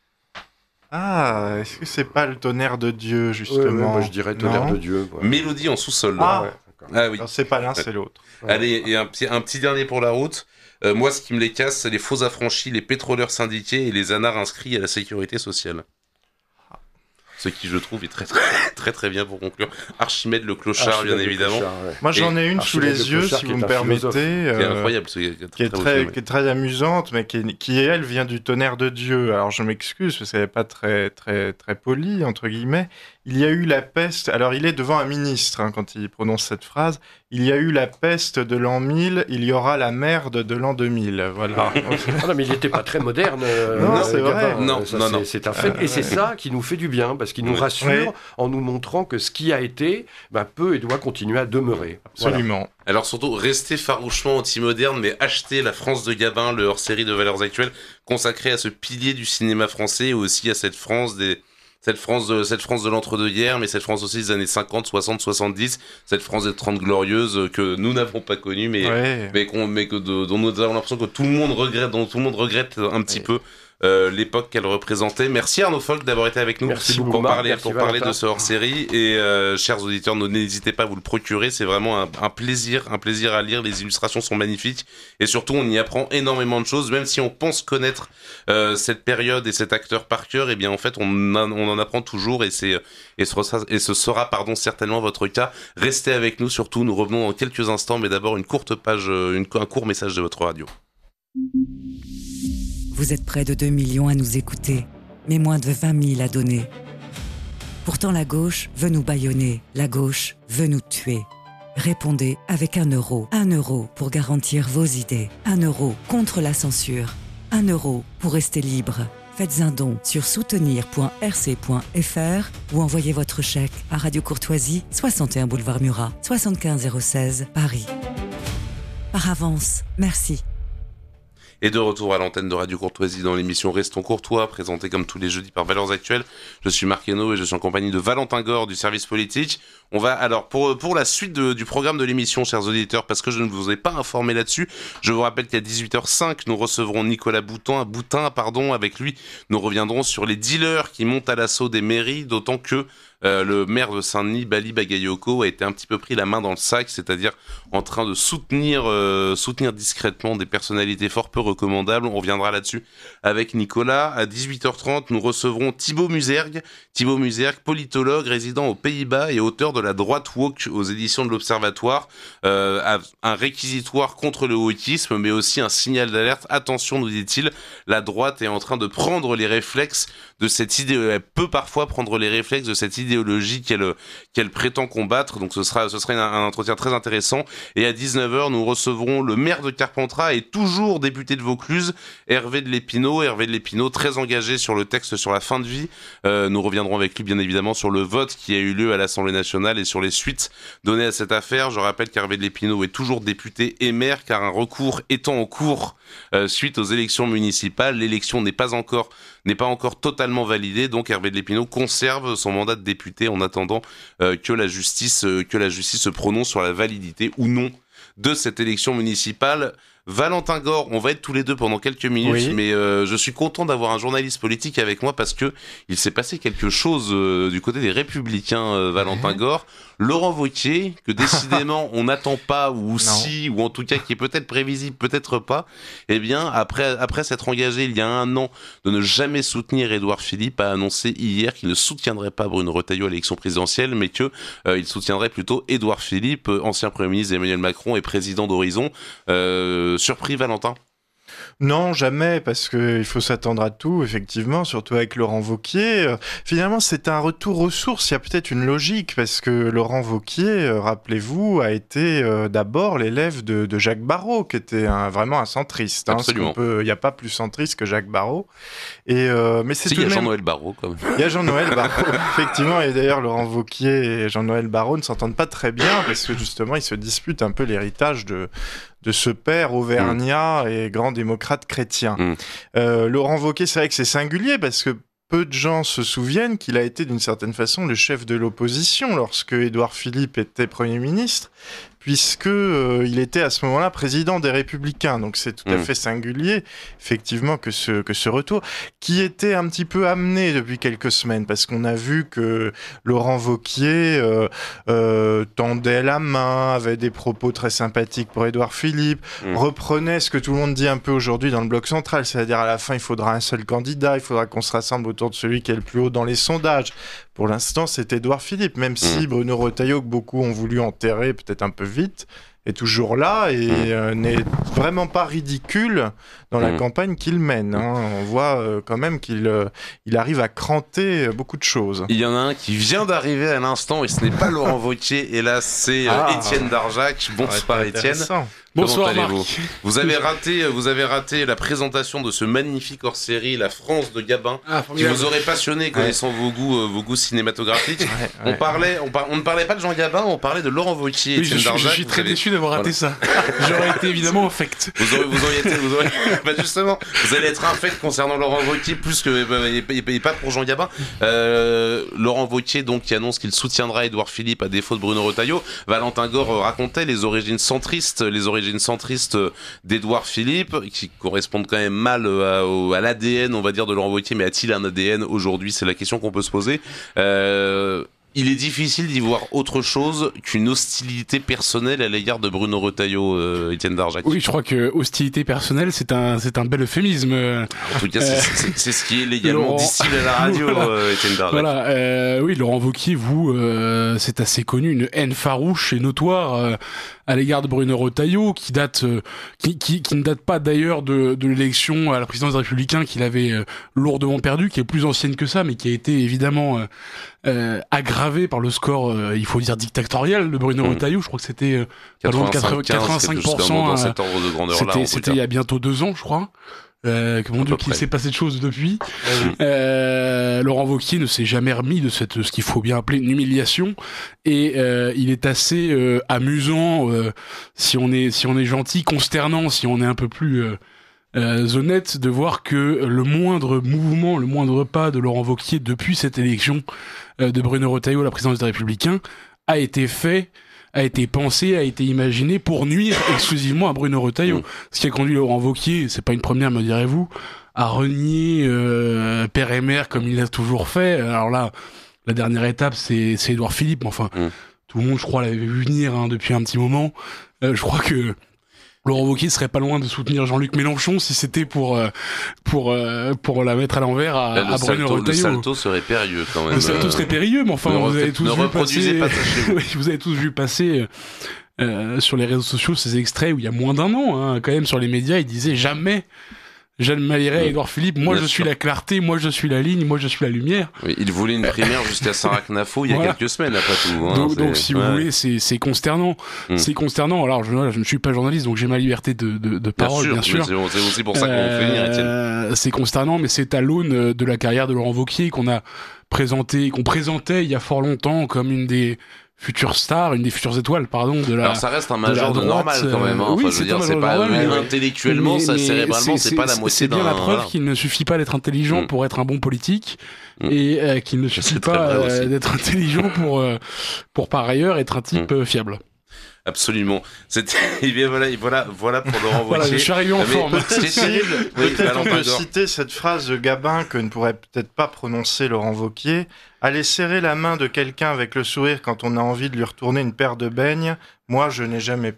Ah, est-ce que c'est pas le tonnerre de Dieu justement? Ouais, ouais, moi je dirais tonnerre non de Dieu. Ouais. Mélodie en sous-sol. Ah, ouais, ah oui. Alors, c'est pas l'un, c'est l'autre. Ouais. Allez, et un petit, un petit dernier pour la route. Euh, moi, ce qui me les casse, c'est les faux affranchis, les pétroleurs syndiqués et les anards inscrits à la sécurité sociale. Ce qui, je trouve, est très très très, très bien pour conclure. Archimède le clochard, Archimède bien évidemment. Clochard, ouais. Moi, j'en ai une Archimède sous les yeux, si vous me permettez. Euh, qui est incroyable, ce, qui est qui, est très, qui est très amusante, mais qui, est, qui, elle, vient du tonnerre de Dieu. Alors, je m'excuse, parce qu'elle n'est pas très, très, très polie, entre guillemets. Il y a eu la peste... Alors, il est devant un ministre, hein, quand il prononce cette phrase. Il y a eu la peste de l'an mille, il y aura la merde de l'an deux mille. Voilà. Ah non, mais il n'était pas très moderne. Euh, non, euh, c'est vrai. Non, ça, non, c'est, non. C'est un fait. Euh, et c'est ça qui nous fait du bien, parce qu'il nous oui. rassure oui. en nous montrant que ce qui a été ben, peut et doit continuer à demeurer. Absolument. Voilà. Alors surtout, restez farouchement anti-moderne, mais achetez La France de Gabin, le hors-série de Valeurs Actuelles, consacré à ce pilier du cinéma français, et aussi à cette France des... Cette France, de, cette France de l'entre-deux-guerres, mais cette France aussi des années cinquante, soixante, soixante-dix, cette France des trente glorieuses que nous n'avons pas connue, mais, ouais. mais, qu'on, mais que de, dont nous avons l'impression que tout le monde regrette, dont tout le monde regrette un petit ouais. peu euh, l'époque qu'elle représentait. Merci Arnaud Folk d'avoir été avec nous. Merci pour beaucoup, parler, Merci pour parler de ce hors-série. Et euh, chers auditeurs, n'hésitez pas à vous le procurer. C'est vraiment un, un plaisir, un plaisir à lire. Les illustrations sont magnifiques et surtout on y apprend énormément de choses. Même si on pense connaître euh, cette période et cet acteur par cœur, et eh bien en fait on, a, on en apprend toujours et c'est et ce sera, et ce sera pardon certainement votre cas. Restez avec nous surtout. Nous revenons dans quelques instants, mais d'abord une courte page, une, un court message de votre radio. Vous êtes près de deux millions à nous écouter, mais moins de vingt mille à donner. Pourtant, la gauche veut nous bâillonner, la gauche veut nous tuer. Répondez avec un euro. Un euro pour garantir vos idées. Un euro contre la censure. Un euro pour rester libre. Faites un don sur soutenir point r c point f r ou envoyez votre chèque à Radio Courtoisie, soixante et un boulevard Murat, soixante-quinze zéro seize, Paris. Par avance, merci. Et de retour à l'antenne de Radio Courtoisie dans l'émission Restons Courtois, présentée comme tous les jeudis par Valeurs Actuelles. Je suis Marc Hainaut et je suis en compagnie de Valentin Gore du service politique. On va alors pour pour la suite de, du programme de l'émission, chers auditeurs, parce que je ne vous ai pas informé là-dessus, je vous rappelle qu'à dix-huit heures cinq, nous recevrons Nicolas Boutin, Boutin, pardon, avec lui, nous reviendrons sur les dealers qui montent à l'assaut des mairies, d'autant que Euh, le maire de Saint-Denis, Bali Bagayoko, a été un petit peu pris la main dans le sac, c'est-à-dire en train de soutenir, euh, soutenir discrètement des personnalités fort peu recommandables. On reviendra là-dessus avec Nicolas. À dix-huit heures trente, nous recevrons Thibaut Musergue, Thibaut Musergue, politologue résident aux Pays-Bas et auteur de La droite woke aux éditions de l'Observatoire, euh, un réquisitoire contre le wokisme, mais aussi un signal d'alerte. Attention, nous dit-il, la droite est en train de prendre les réflexes de cette idée, elle peut parfois prendre les réflexes de cette idéologie qu'elle, qu'elle prétend combattre. Donc ce sera, ce sera un, un entretien très intéressant. Et à dix-neuf heures, nous recevrons le maire de Carpentras et toujours député de Vaucluse, Hervé de Lépinot. Hervé de Lépinot, très engagé sur le texte sur la fin de vie. Euh, nous reviendrons avec lui, bien évidemment, sur le vote qui a eu lieu à l'Assemblée nationale et sur les suites données à cette affaire. Je rappelle qu'Hervé de Lépinot est toujours député et maire, car un recours étant en cours euh, suite aux élections municipales. L'élection n'est pas encore, n'est pas encore totalement validée, donc Hervé de Lépinot conserve son mandat de député en attendant euh, que la justice, euh, que la justice se prononce sur la validité ou non de cette élection municipale. Valentin Gore, on va être tous les deux pendant quelques minutes, oui. mais euh, je suis content d'avoir un journaliste politique avec moi parce que il s'est passé quelque chose euh, du côté des Républicains, euh, Valentin ouais. Gore. Laurent Wauquiez, que décidément on n'attend pas, ou si, ou en tout cas qui est peut-être prévisible, peut-être pas, eh bien, après, après s'être engagé il y a un an de ne jamais soutenir Édouard Philippe, a annoncé hier qu'il ne soutiendrait pas Bruno Retailleau à l'élection présidentielle, mais que euh, il soutiendrait plutôt Édouard Philippe, ancien Premier ministre d'Emmanuel Macron et président d'Horizon. Euh, surpris, Valentin ? Non, jamais, parce qu'il faut s'attendre à tout, effectivement, surtout avec Laurent Wauquiez. Euh, finalement, c'est un retour aux sources. Il y a peut-être une logique, parce que Laurent Wauquiez, euh, rappelez-vous, a été euh, d'abord l'élève de, de Jacques Barrot, qui était un, vraiment un centriste. Hein, Absolument. Il n'y a pas plus centriste que Jacques Barrot. Et, euh, mais c'est si, tout il y a même... Jean-Noël Barrot, quand même. Il y a Jean-Noël Barrot, effectivement. Et d'ailleurs, Laurent Wauquiez et Jean-Noël Barrot ne s'entendent pas très bien, parce que justement, ils se disputent un peu l'héritage de... de ce père auvergnat mmh. et grand démocrate chrétien. Mmh. Euh, Laurent Wauquiez, c'est vrai que c'est singulier parce que peu de gens se souviennent qu'il a été d'une certaine façon le chef de l'opposition lorsque Édouard Philippe était Premier ministre, puisque euh, il était à ce moment-là président des Républicains. Donc c'est tout à mmh. fait singulier, effectivement, que ce, que ce retour, qui était un petit peu amené depuis quelques semaines, parce qu'on a vu que Laurent Wauquiez euh, euh, tendait la main, avait des propos très sympathiques pour Édouard Philippe, mmh. reprenait ce que tout le monde dit un peu aujourd'hui dans le bloc central, c'est-à-dire à la fin, il faudra un seul candidat, il faudra qu'on se rassemble autour de celui qui est le plus haut dans les sondages. Pour l'instant, c'est Édouard Philippe, même si mmh. Bruno Retailleau, que beaucoup ont voulu enterrer peut-être un peu vite, est toujours là et mmh. euh, n'est vraiment pas ridicule dans mmh. la campagne qu'il mène. Hein. On voit euh, quand même qu'il euh, il arrive à cranter beaucoup de choses. Il y en a un qui vient d'arriver à l'instant et ce n'est pas Laurent Wauquiez, et là c'est euh, ah, Étienne Darjac. Bonsoir ouais, Étienne. Bonsoir Marc. Vous avez raté, vous avez raté la présentation de ce magnifique hors-série La France de Gabin, ah, qui vous aurait passionné connaissant ouais. vos goûts, euh, vos goûts cinématographiques. Ouais, ouais. On parlait, on, par, on ne parlait pas de Jean Gabin, on parlait de Laurent Wauquiez. Oui, je, suis, je suis très avez... déçu d'avoir raté voilà. ça. J'aurais été évidemment infect. Vous aurez, vous auriez été, vous aurez... bah justement, vous allez être infect concernant Laurent Wauquiez plus que bah, et, et pas pour Jean Gabin. Euh, Laurent Wauquiez donc qui annonce qu'il soutiendra Édouard Philippe à défaut de Bruno Retailleau. Valentin Gore racontait les origines centristes, les origines centriste d'Édouard Philippe, qui correspondent quand même mal à, à l'A D N, on va dire, de Laurent Wauquiez, mais a-t-il un A D N aujourd'hui? C'est la question qu'on peut se poser. Euh, il est difficile d'y voir autre chose qu'une hostilité personnelle à l'égard de Bruno Retailleau, euh, Étienne Darjac. Oui, je crois que hostilité personnelle, c'est un, c'est un bel euphémisme. En tout cas, c'est, c'est, c'est ce qui est légalement Laurent... distillé à la radio, voilà. euh, Étienne Darjac. Voilà, euh, oui, Laurent Wauquiez, vous, euh, c'est assez connu, une haine farouche et notoire euh, à l'égard de Bruno Retailleau, qui date, euh, qui, qui, qui ne date pas d'ailleurs de, de l'élection à la présidence des Républicains qu'il avait euh, lourdement perdu, qui est plus ancienne que ça, mais qui a été évidemment euh, euh, aggravée par le score, euh, il faut dire dictatorial de Bruno mmh. Retailleau. Je crois que c'était euh, quatre-vingt-cinq pour cent dans cet ordre de grandeur c'était, là. C'était il y a bientôt deux ans, je crois. Euh, que mon Dieu, qu'il s'est passé de choses depuis. Mmh. Euh, Laurent Wauquiez ne s'est jamais remis de cette, ce qu'il faut bien appeler une humiliation, et euh, il est assez euh, amusant, euh, si on est si on est gentil, consternant, si on est un peu plus euh, euh, honnête, de voir que le moindre mouvement, le moindre pas de Laurent Wauquiez depuis cette élection euh, de Bruno Retailleau à la présidence des Républicains a été fait, a été pensé, a été imaginé pour nuire exclusivement à Bruno Retailleau. Mmh. Ce qui a conduit Laurent Wauquiez, c'est pas une première, me direz-vous, à renier euh, père et mère comme il l'a toujours fait. Alors là, la dernière étape, c'est, c'est Édouard Philippe. Enfin, mmh. tout le monde, je crois, l'avait vu venir hein, depuis un petit moment. Euh, je crois que Laurent Wauquiez serait pas loin de soutenir Jean-Luc Mélenchon si c'était pour euh, pour euh, pour la mettre à l'envers à, Là, à Bruno Retailleau. Le salto serait périlleux quand même. Le salto serait périlleux, mais enfin ne vous avez tous vu passer. Pas vous. Oui, vous avez tous vu passer euh, sur les réseaux sociaux ces extraits où il y a moins d'un an, hein, quand même sur les médias, il disait jamais. Je ne m'allierai à Édouard Philippe, moi Bien je suis sûr. la clarté, moi je suis la ligne, moi je suis la lumière. Oui, il voulait une primaire jusqu'à Sarah Knafo il y a voilà. quelques semaines après tout. Hein, donc, donc si ouais. vous voulez, c'est, c'est consternant. Mm. C'est consternant. Alors je, je ne suis pas journaliste, donc j'ai ma liberté de, de, de parole, bien sûr. Bien sûr. C'est aussi pour ça qu'on euh, fait venir Étienne. C'est consternant, mais c'est à l'aune de la carrière de Laurent Wauquiez qu'on a présenté, qu'on présentait il y a fort longtemps comme une des future star, une des futures étoiles, pardon, de la. Alors ça reste un major de, de normal quand même. Hein. Oui, enfin, je veux dire, c'est pas normal, mais intellectuellement, mais, ça, mais cérébralement, c'est, c'est pas la moitié d'un. C'est bien la preuve voilà. qu'il ne suffit pas d'être intelligent mmh. pour être un bon politique mmh. et euh, qu'il ne suffit c'est pas euh, d'être intelligent pour euh, pour par ailleurs être un type mmh. euh, fiable. Absolument. C'était, et bien voilà, voilà, voilà pour Laurent Wauquiez. Voilà, je suis arrivé en mais forme. C'est terrible. Oui, peut-être on peut citer cette phrase de Gabin que ne pourrait peut-être pas prononcer Laurent Wauquiez. Aller serrer la main de quelqu'un avec le sourire quand on a envie de lui retourner une paire de beignes, moi je n'ai jamais pu.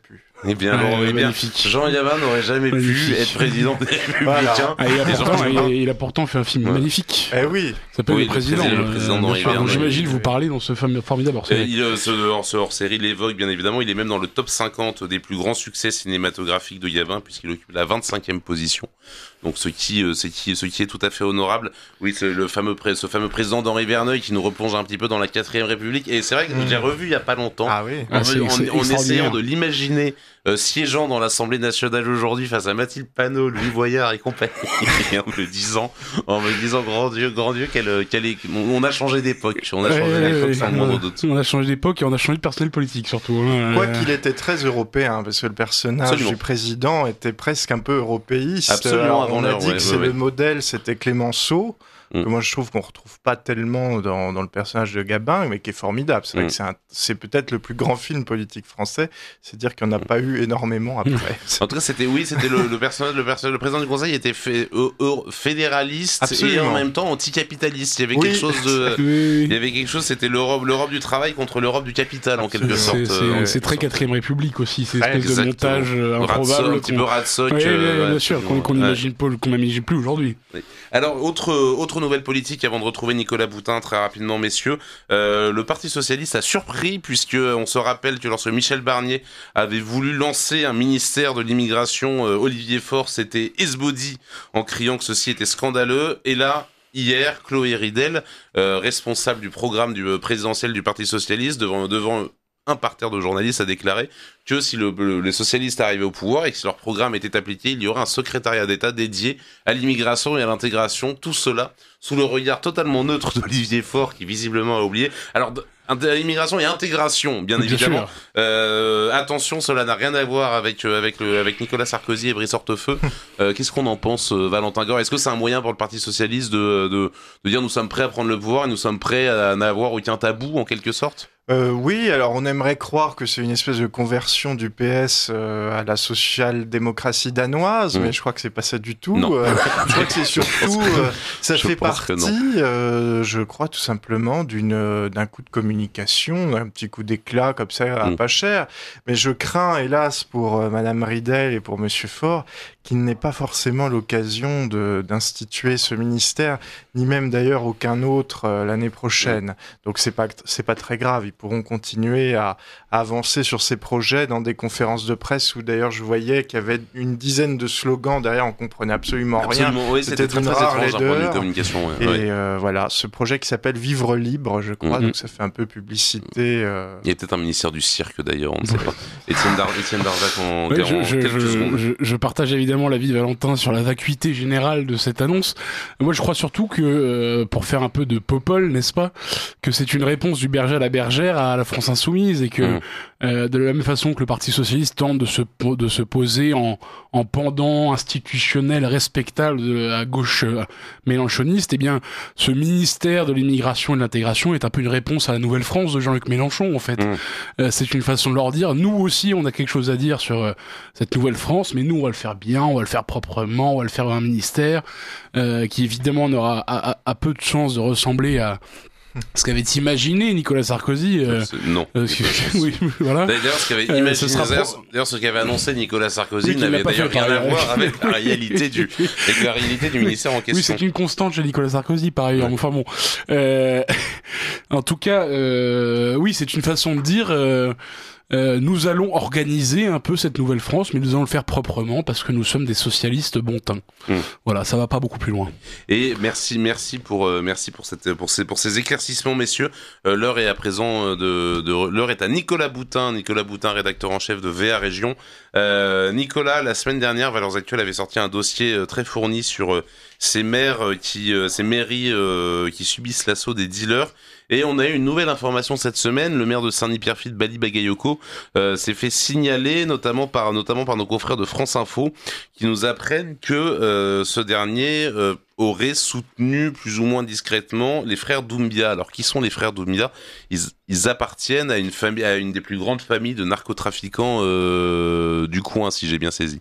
Eh bien, bon, Ouais, eh bien magnifique. Jean Gabin n'aurait jamais Magnifique. pu être président des Républicains. Voilà. Ah, il, a Et pourtant, surtout, il, il a pourtant fait un film Ouais. magnifique. Eh oui. Ça s'appelle Oui, Le le Président. président- le euh, président bien d'Henri sûr. Verneuil. Donc, j'imagine vous parler dans ce fameux formidable Et hors-série. il, euh, ce, hors- ce hors-série l'évoque bien évidemment, il est même dans le top cinquante des plus grands succès cinématographiques de Gabin puisqu'il occupe la vingt-cinquième position. Donc ce qui, euh, ce qui, ce qui est tout à fait honorable. Oui, c'est le fameux, pré- ce fameux président d'Henri Verneuil qui nous replonge un petit peu dans la quatrième République. Et c'est vrai que Mmh. j'ai revu il y a pas longtemps. Ah oui. En, Ah, c'est- en- c'est en essayant extraordinaire. de l'imaginer euh, siégeant dans l'Assemblée nationale aujourd'hui face à Mathilde Panot, Louis Boyard et compagnie, et en me disant, en me disant, grand Dieu, grand Dieu, quelle, quelle est... on a changé d'époque, on a changé Ouais, d'époque ouais, sans le ouais. moindre doute. On a changé d'époque et on a changé de personnel politique surtout. hein. Quoi Euh, qu'il était très européen, parce que le personnage Absolument. du président était presque un peu européiste. Absolument, Alors, avant on a l'heure, dit ouais, que ouais, c'est ouais. le modèle, c'était Clémenceau, Mm. que moi je trouve qu'on retrouve pas tellement dans, dans le personnage de Gabin, mais qui est formidable. C'est vrai Mm. que c'est, un- c'est peut-être le plus grand film politique français, c'est dire qu'il n'y en a pas eu énormément après. En tout cas, c'était oui, c'était le, le personnage, le personnage, le président du Conseil était fait, euh, euh, fédéraliste Absolument. et en même temps anticapitaliste. Il y avait Oui. quelque chose de, oui, il y avait quelque chose. C'était l'Europe, l'Europe du travail contre l'Europe du capital en quelque sorte. c'est, c'est, euh, c'est très quatrième République aussi, c'est Ouais, espèce de exactement. montage euh, Ratso- improbable. un petit qu'on- peu Ratsock. Ouais, euh, bien, ouais, bien sûr, qu'on, qu'on ouais. imagine pas, qu'on n'imagine plus aujourd'hui. Alors, autre, autre nouvelle politique avant de retrouver Nicolas Boutin très rapidement, messieurs. Euh, le Parti Socialiste a surpris puisque on se rappelle que lorsque Michel Barnier avait voulu lancer un ministère de l'immigration, euh, Olivier Faure s'était esbaudi en criant que ceci était scandaleux. Et là, hier, Chloé Ridel, euh, responsable du programme du euh, présidentiel du Parti Socialiste, devant, devant un parterre de journalistes, a déclaré que si le, le- les socialistes arrivaient au pouvoir et que si leur programme était appliqué, il y aurait un secrétariat d'État dédié à l'immigration et à l'intégration. Tout cela sous le regard totalement neutre d'Olivier Faure, qui visiblement a oublié. Alors, de- int- immigration et intégration, bien, Bien évidemment. sûr. Euh, attention, cela n'a rien à voir avec euh, avec le, avec Nicolas Sarkozy et Brice Hortefeux. Euh, qu'est-ce qu'on en pense, euh, Valentin Gore? Est-ce que c'est un moyen pour le Parti socialiste de, de de dire nous sommes prêts à prendre le pouvoir et nous sommes prêts à n'avoir aucun tabou en quelque sorte? Euh, oui, alors on aimerait croire que c'est une espèce de conversion du P S euh, à la social-démocratie danoise, Mmh. mais je crois que c'est pas ça du tout. Non. Euh, je crois que c'est surtout, euh, ça Je fait pense que partie, non. euh, je crois tout simplement d'une euh, d'un coup de communication, d'un petit coup d'éclat comme ça, à Mmh. pas cher. Mais je crains, hélas, pour euh, Madame Ridel et pour Monsieur Faure, qu'il n'ait pas forcément l'occasion de d'instituer ce ministère, ni même d'ailleurs aucun autre euh, l'année prochaine. Donc c'est pas c'est pas très grave. Ils pourront continuer à, à avancer sur ces projets dans des conférences de presse où d'ailleurs je voyais qu'il y avait une dizaine de slogans derrière, on comprenait absolument, Absolument, rien. oui, c'était très d'une très rare étrange d'un point de vue laideur. communication. Ouais, Et ouais. euh, voilà, ce projet qui s'appelle Vivre libre, je crois, Mhm. donc ça fait un peu publicité. euh, Il y a peut-être un ministère du cirque d'ailleurs, on ne sait pas. Étienne, Dar Étienne Darzac en, Ouais, en je, je, quelques je- secondes. je- je partage évidemment l'avis de Valentin sur la vacuité générale de cette annonce. Moi, je crois surtout que, euh, pour faire un peu de popol, n'est-ce pas, que c'est une réponse du berger à la bergère à la France insoumise et que, Mmh. euh, de la même façon que le Parti socialiste tente de se, po- de se poser en, en pendant institutionnel respectable de la gauche euh, mélenchoniste, eh bien, ce ministère de l'immigration et de l'intégration est un peu une réponse à la Nouvelle France de Jean-Luc Mélenchon, en fait. Mmh. Euh, c'est une façon de leur dire, nous aussi, on a quelque chose à dire sur euh, cette Nouvelle France, mais nous, on va le faire bien, on va le faire proprement, on va le faire dans un ministère euh, qui, évidemment, n'aura a, a- a peu de chances de ressembler à ce qu'avait imaginé Nicolas Sarkozy. Euh, C'est- non. euh, oui, voilà. D'ailleurs, ce qu'avait Euh, imaginé, ce sera d'ailleurs, pro- d'ailleurs, ce qu'avait annoncé Nicolas Sarkozy Oui, qu'il n'avait l'a pas d'ailleurs fait, rien par à ailleurs. voir avec la réalité du, avec la réalité du ministère en Oui, question. c'est une constante chez Nicolas Sarkozy, par ailleurs. Enfin bon, euh, en tout cas, euh, oui, c'est une façon de dire. Euh, euh, nous allons organiser un peu cette nouvelle France, mais nous allons le faire proprement parce que nous sommes des socialistes bon teint. Mm. Voilà, ça va pas beaucoup plus loin. Et merci, merci pour, euh, merci pour cette, pour ces, pour ces éclaircissements, messieurs. Euh, l'heure est à présent euh, de, de, l'heure est à Nicolas Boutin, Nicolas Boutin, rédacteur en chef de V A Région. Euh, Nicolas, la semaine dernière, Valeurs Actuelles avait sorti un dossier euh, très fourni sur euh, ces maires euh, qui, euh, ces mairies euh, qui subissent l'assaut des dealers. Et on a eu une nouvelle information cette semaine. Le maire de Saint-Denis-Pierrefitte, Bali Bagayoko, euh, s'est fait signaler, notamment par, notamment par nos confrères de France Info, qui nous apprennent que euh, ce dernier euh, aurait soutenu plus ou moins discrètement les frères Doumbia. Alors, qui sont les frères Doumbia ? Ils, ils appartiennent à une famille, à une des plus grandes familles de narcotrafiquants euh, du coin, si j'ai bien saisi.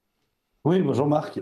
Oui, bonjour Marc.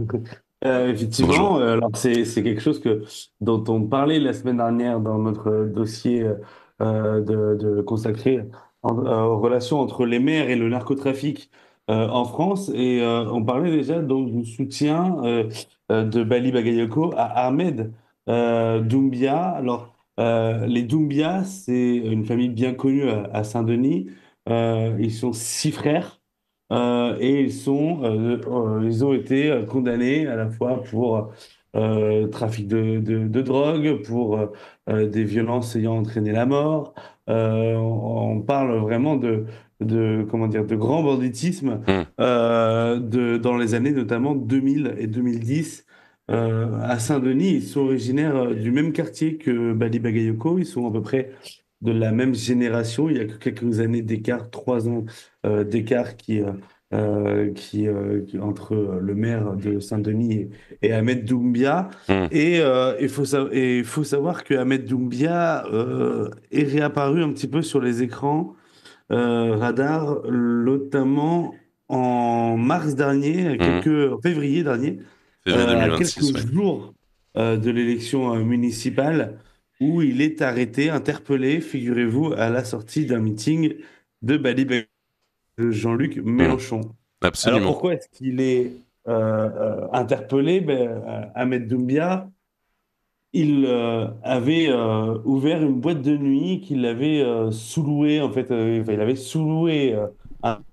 Euh, effectivement, euh, alors c'est c'est quelque chose que dont on parlait la semaine dernière dans notre dossier euh, de, de consacré en, euh, aux relations entre les maires et le narcotrafic euh, en France. Et euh, on parlait déjà donc du soutien euh, euh, de Bali Bagayoko à Ahmed euh, Doumbia. Alors, euh, les Doumbia, c'est une famille bien connue à, à Saint-Denis. Euh, ils sont six frères. Euh, et ils sont, euh, euh, ils ont été euh, condamnés à la fois pour euh, trafic de, de, de drogue, pour euh, euh, des violences ayant entraîné la mort. Euh, on, on parle vraiment de, de, comment dire, de grand banditisme Mm. euh, de, dans les années notamment deux mille et deux mille dix. Euh, à Saint-Denis, ils sont originaires euh, du même quartier que Bali Bagayoko. Ils sont à peu près de la même génération. Il y a que quelques années d'écart, trois ans euh, d'écart qui, euh, euh, qui, euh, qui- entre euh, le maire de Saint-Denis et, et Ahmed Doumbia. Mm. Et euh, il faut, sa- et il faut savoir que Ahmed Doumbia euh, est réapparu un petit peu sur les écrans euh, radar, notamment en mars dernier, à Mm. quelques, en février dernier, Février euh, à deux mille vingt-six, quelques ouais. jours euh, de l'élection euh, municipale, où il est arrêté, interpellé, figurez-vous, à la sortie d'un meeting de Bali Ba- de Jean-Luc Mélenchon. Alors Absolument. pourquoi est-ce qu'il est euh, euh, interpellé? Ben, euh, Ahmed Doumbia, il euh, avait euh, ouvert une boîte de nuit qu'il avait euh, sous-louée, en fait, euh, enfin, il avait sous-loué euh, un-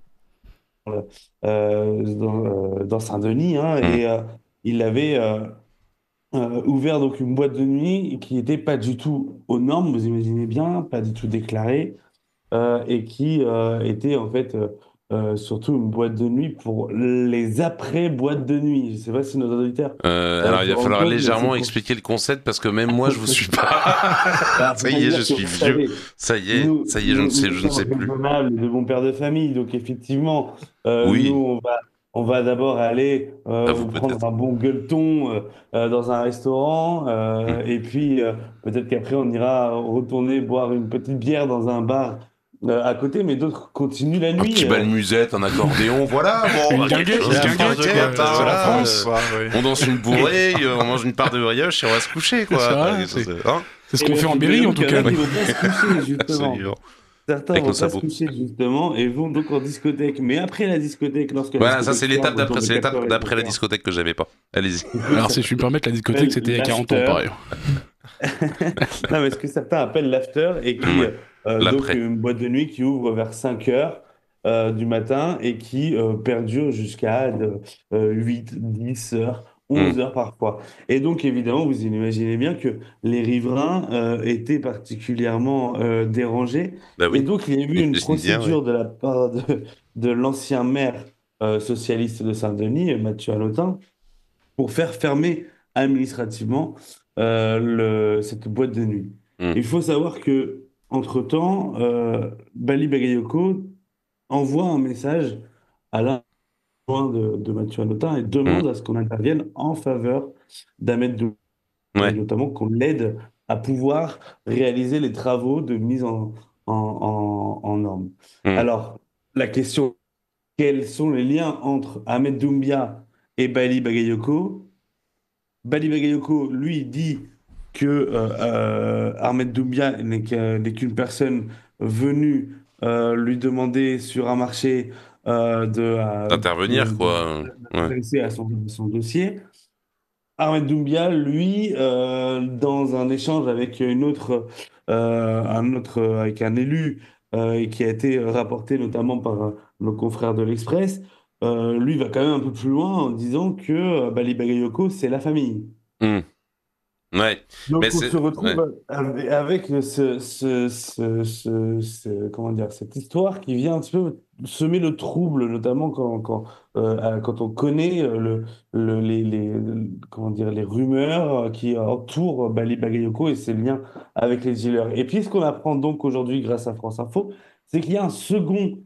euh, dans, euh, dans Saint-Denis, hein, Mm. et euh, il avait euh, euh, ouvert donc une boîte de nuit qui n'était pas du tout aux normes, vous imaginez bien, pas du tout déclarée, euh, et qui euh, était en fait euh, euh, surtout une boîte de nuit pour les après-boîtes de nuit. Je ne sais pas si nos auditeurs Euh, euh, alors, se il va rendent falloir compte, mais c'est légèrement pour- expliquer le concept parce que même moi, je vous suis pas. Alors, Ça y est, je c'est-à-dire que suis vous vieux. savez, Ça y est, nous, ça y est, je ne nous, sais, nous je ne sais sommes plus. raisonnables et de bons pères de famille, donc effectivement, euh, Oui. nous, on va, on va d'abord aller euh, À vous, prendre peut-être. un bon gueuleton euh, euh, dans un restaurant, euh, et puis euh, peut-être qu'après, on ira retourner boire une petite bière dans un bar euh, à côté, mais d'autres continuent la Un nuit. petit euh. bal musette, un accordéon, voilà. Bon, Une bah, quelque guinguette, chose une qui guinguette, t'inquiète, quoi, hein, c'est voilà, la France. euh, Ouais, ouais. On danse une bourrée, euh, on mange une part de brioche et on va se coucher, quoi. C'est vrai, Quelque c'est- chose, hein. C'est ce Et qu'on ben, fait en figurez-vous Berry, en tout qu'il y en a cas. qui vont pas se coucher, justement. Absolument. Certains Avec vont nos pas se sabots. coucher, justement, et vont donc en discothèque. Mais après la discothèque, lorsque la Voilà, ça discothèque c'est l'étape ferme d'après, autour de c'est l'étape quatre heures, d'après la et cetera. discothèque que j'avais pas. Allez-y. Alors, si je puis me permettre, la discothèque, c'était il y a quarante ans, L'after. pareil. Non, mais ce que certains appellent l'after et qui, Ouais. euh, donc L'après. une boîte de nuit qui ouvre vers cinq heures euh, du matin et qui euh, perdure jusqu'à euh, euh, huit, dix heures, onze Mm. heures parfois. Et donc, évidemment, vous imaginez bien que les riverains euh, étaient particulièrement euh, dérangés. Bah Et oui. donc, il y a eu Et une je dis bien, procédure de la part de, de l'ancien maire euh, socialiste de Saint-Denis, Mathieu Hanotin, pour faire fermer administrativement euh, le- cette boîte de nuit. Mm. Il faut savoir que, entre-temps, euh, Bali Bagayoko envoie un message à l'un de, de Mathieu Hanotin et demande Mm. à ce qu'on intervienne en faveur d'Ahmed Doumbia, et Ouais. notamment qu'on l'aide à pouvoir réaliser les travaux de mise en, en, en, en norme. Mm. Alors, la question, quels sont les liens entre Ahmed Doumbia et Bali Bagayoko? Bali Bagayoko, lui, dit que euh, euh, Ahmed Doumbia n'est qu'un- n'est qu'une personne venue euh, lui demander sur un marché euh, de, euh, D'intervenir, de- quoi. de- Ouais. d'intéresser à son, son dossier. Ahmed Doumbia, lui, euh, dans un échange avec une autre, euh, un autre, avec un élu euh, et qui a été rapporté notamment par euh, nos confrères de l'Express, euh, lui va quand même un peu plus loin en disant que euh, Bali Bagayoko, c'est la famille. Mm. Ouais. Donc Mais on c'est- se retrouve ouais. avec, avec ce, ce, ce, ce- ce- comment dire, cette histoire qui vient un petit peu semer le trouble, notamment quand, quand, euh, à- quand on connaît euh, le, le- les, les, comment dire, les rumeurs euh, qui entourent Bali Bagayoko et ses liens avec les dealers. Et puis ce qu'on apprend donc aujourd'hui grâce à France Info, c'est qu'il y a un second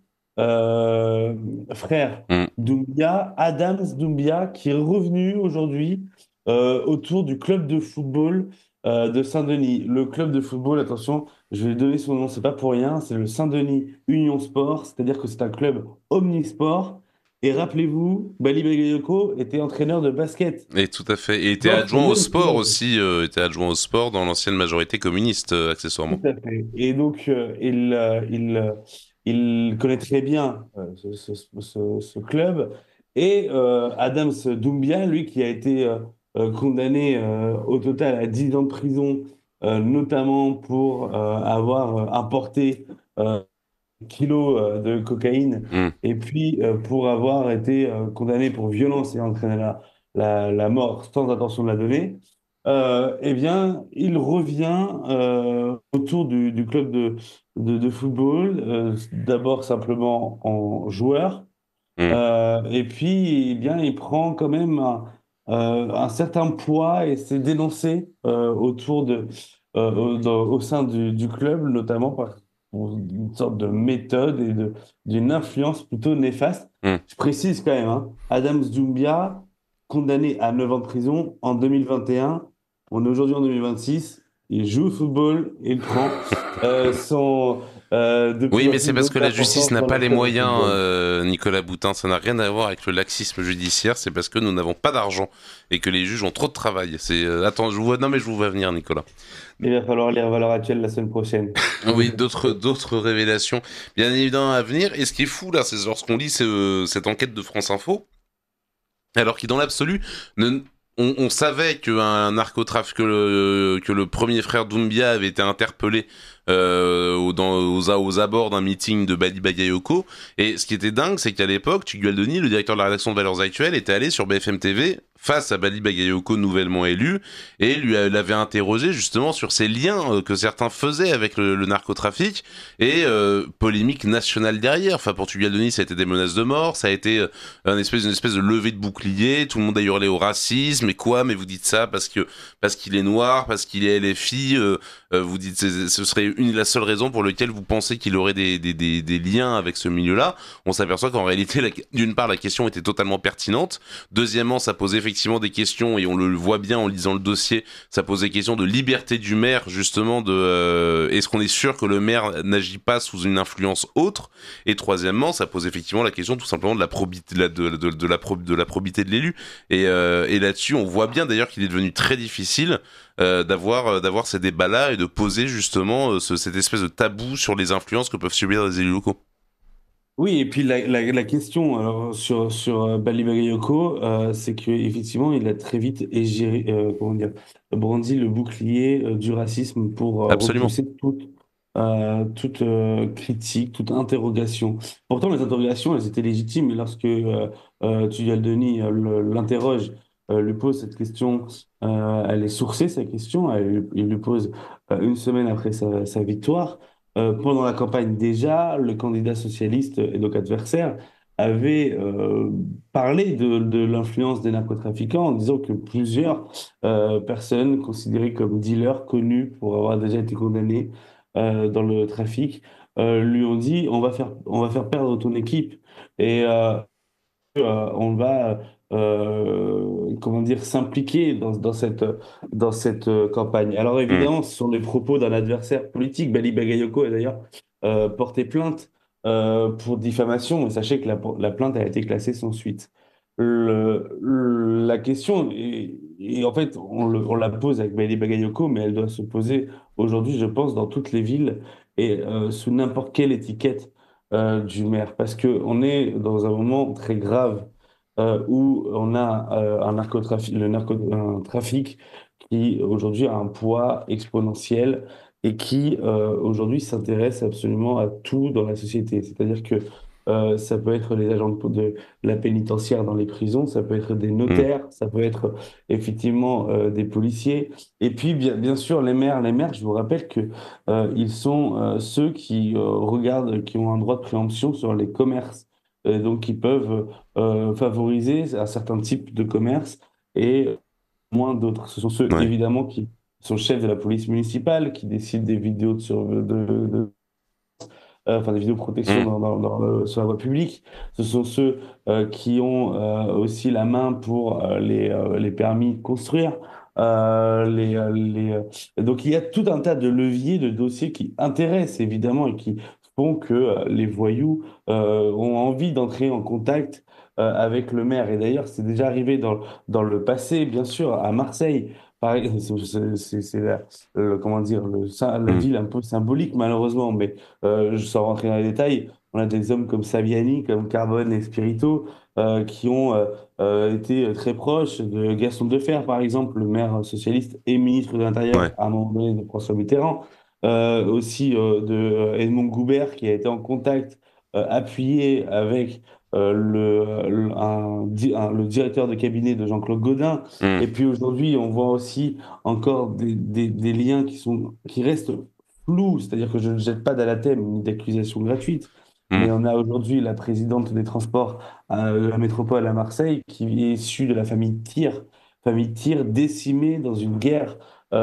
euh, frère Mm. Doumbia, Adams Doumbia, qui est revenu aujourd'hui euh, autour du club de football euh, de Saint-Denis. Le club de football, attention, je vais donner son nom, c'est pas pour rien, c'est le Saint-Denis Union Sport, c'est-à-dire que c'est un club omnisport. Et rappelez-vous, Bali Bagayoko était entraîneur de basket. Et tout à fait. Et était Donc, adjoint au le sport club. aussi. Euh, était adjoint au sport dans l'ancienne majorité communiste, euh, accessoirement. Tout à fait. Et donc, euh, il, euh, il, euh, il connaît très bien euh, ce, ce- ce- ce club. Et euh, Adams Doumbia, lui, qui a été euh, euh, condamné euh, au total à dix ans de prison, euh, notamment pour euh, avoir euh, importé euh, kilos euh, de cocaïne, Mm. et puis euh, pour avoir été euh, condamné pour violence et entraîné la, la, la mort sans intention de la donner, euh, eh bien, il revient euh, autour du, du club de, de, de football, euh, d'abord simplement en joueur, Mm. euh, et puis, eh bien, il prend quand même un, euh, un certain poids et s'est dénoncé euh, autour de, euh, au, dans- au sein du, du club, notamment par pour une sorte de méthode et de, d'une influence plutôt néfaste. Mm. Je précise quand même, hein, Adams Doumbia, condamné à neuf ans de prison en deux mille vingt et un. On est aujourd'hui en deux mille vingt-six. Il joue au football et il prend euh, son, euh, de Oui, plus en mais c'est plus parce que la d'importance justice n'a dans pas le les club de moyens, football. euh, Nicolas Boutin. Ça n'a rien à voir avec le laxisme judiciaire. C'est parce que nous n'avons pas d'argent et que les juges ont trop de travail. C'est euh, attends, je vous vois. Non, mais je vous vois venir, Nicolas. Il va falloir lire Valeurs Actuelles la semaine prochaine. Oui, d'autres d'autres révélations, bien évidemment à venir. Et ce qui est fou là, c'est lorsqu'on lit ce- cette enquête de France Info, alors qui dans l'absolu ne on, on savait qu'un narcotrafic, que le, que le premier frère Doumbia avait été interpellé euh, au- dans, aux, aux abords d'un meeting de Bali Bagayoko. Et ce qui était dingue, c'est qu'à l'époque, Tugdual Denis, le directeur de la rédaction de Valeurs Actuelles, était allé sur B F M T V face à Bali Bagayoko nouvellement élu et lui a- l'avait interrogé justement sur ces liens euh, que certains faisaient avec le, le narcotrafic et euh, polémique nationale derrière. Enfin, pour Tugdual Denis, ça a été des menaces de mort, ça a été euh, un espèce, une espèce de levée de bouclier, tout le monde a hurlé au racisme, mais quoi, mais vous dites ça parce que parce qu'il est noir, parce qu'il est L F I, euh, euh, vous dites c'est- ce serait une la seule raison pour laquelle vous pensez qu'il aurait des, des, des, des liens avec ce milieu-là. On s'aperçoit qu'en réalité, la- d'une part, la question était totalement pertinente. Deuxièmement, ça posait effectivement des questions, et on le voit bien en lisant le dossier, ça posait question de liberté du maire, justement, de euh, est-ce qu'on est sûr que le maire n'agit pas sous une influence autre. Et troisièmement, ça pose effectivement la question tout simplement de la probité de la, de, de, de la, pro, de la probité de l'élu. Et, euh, et là-dessus, on voit bien d'ailleurs qu'il est devenu très difficile euh, d'avoir euh, d'avoir ces débats-là et de poser justement euh, ce, cette espèce de tabou sur les influences que peuvent subir les élus locaux. Oui, et puis la, la, la question alors, sur, sur euh, Bali Bagayoko, euh, c'est qu'effectivement, il a très vite égéré, euh, comment dire, brandi le bouclier euh, du racisme pour euh, Absolument. repousser toute, euh, toute euh, critique, toute interrogation. Pourtant, les interrogations, elles étaient légitimes. Et lorsque euh, euh, Tugdual Denis euh, le- l'interroge, euh, lui pose cette question, euh, elle est sourcée, sa question, elle- il lui pose euh, une semaine après sa, sa victoire. Euh, pendant la campagne déjà, le candidat socialiste et donc adversaire avait euh, parlé de, de l'influence des narcotrafiquants en disant que plusieurs euh, personnes considérées comme dealers connus pour avoir déjà été condamnées euh, dans le trafic euh, lui ont dit on va faire, on va faire perdre ton équipe et euh, euh, on va euh, comment dire s'impliquer dans, dans cette dans cette euh, campagne. Alors Mm. évidemment, ce sont les propos d'un adversaire politique. Bali Bagayoko a d'ailleurs euh, porté plainte euh, pour diffamation, et sachez que la, la plainte a été classée sans suite. Le, le- la question, et, et en fait, on, le- on la pose avec Bali Bagayoko, mais elle doit se poser aujourd'hui, je pense, dans toutes les villes et euh, sous n'importe quelle étiquette euh, du maire, parce que on est dans un moment très grave euh, où on a euh, un narcotrafic, le narco, un trafic qui aujourd'hui a un poids exponentiel et qui euh, aujourd'hui s'intéresse absolument à tout dans la société. C'est-à-dire que euh, ça peut être les agents de, de la pénitentiaire dans les prisons, ça peut être des Mm. notaires, ça peut être effectivement euh, des policiers, et puis bien, bien sûr les maires. Les maires, je vous rappelle que euh, ils sont euh, ceux qui euh, regardent, qui ont un droit de préemption sur les commerces, euh, donc qui peuvent euh, favoriser un certain type de commerce et moins d'autres. Ce sont ceux, Ouais. évidemment, qui sont chefs de la police municipale, qui décident des vidéos de, sur- de, de- euh, enfin, des vidéos de protection Mm. dans, dans- dans le- sur la voie publique. Ce sont ceux euh, qui ont euh, aussi la main pour euh, les, euh, les permis de construire. Euh, les, euh, les, euh, Donc, il y a tout un tas de leviers, de dossiers qui intéressent, évidemment, et qui font que euh, les voyous euh, ont envie d'entrer en contact euh, avec le maire. Et d'ailleurs, c'est déjà arrivé dans, dans le passé, bien sûr, à Marseille. pareil, c'est, c'est, c'est la, le, comment dire, le, la Mm. ville un peu symbolique, malheureusement, mais euh, sans rentrer dans les détails, on a des hommes comme Saviani, comme Carbone et Spirito, euh, qui ont euh, euh, été très proches de Gaston Defferre, par exemple, le maire socialiste et ministre de l'Intérieur Ouais. à un moment donné de François Mitterrand, euh, aussi euh, de Edmond Goubert, qui a été en contact euh, appuyé avec euh, le, le, un, di- un- le directeur de cabinet de Jean-Claude Gaudin. Mm. Et puis aujourd'hui, on voit aussi encore des, des, des liens qui sont, qui restent flous, c'est-à-dire que je ne jette pas d'anathème ni d'accusation gratuite. Mais Mm. on a aujourd'hui la présidente des transports à la métropole à Marseille qui est issue de la famille Tir, famille Tir décimée dans une guerre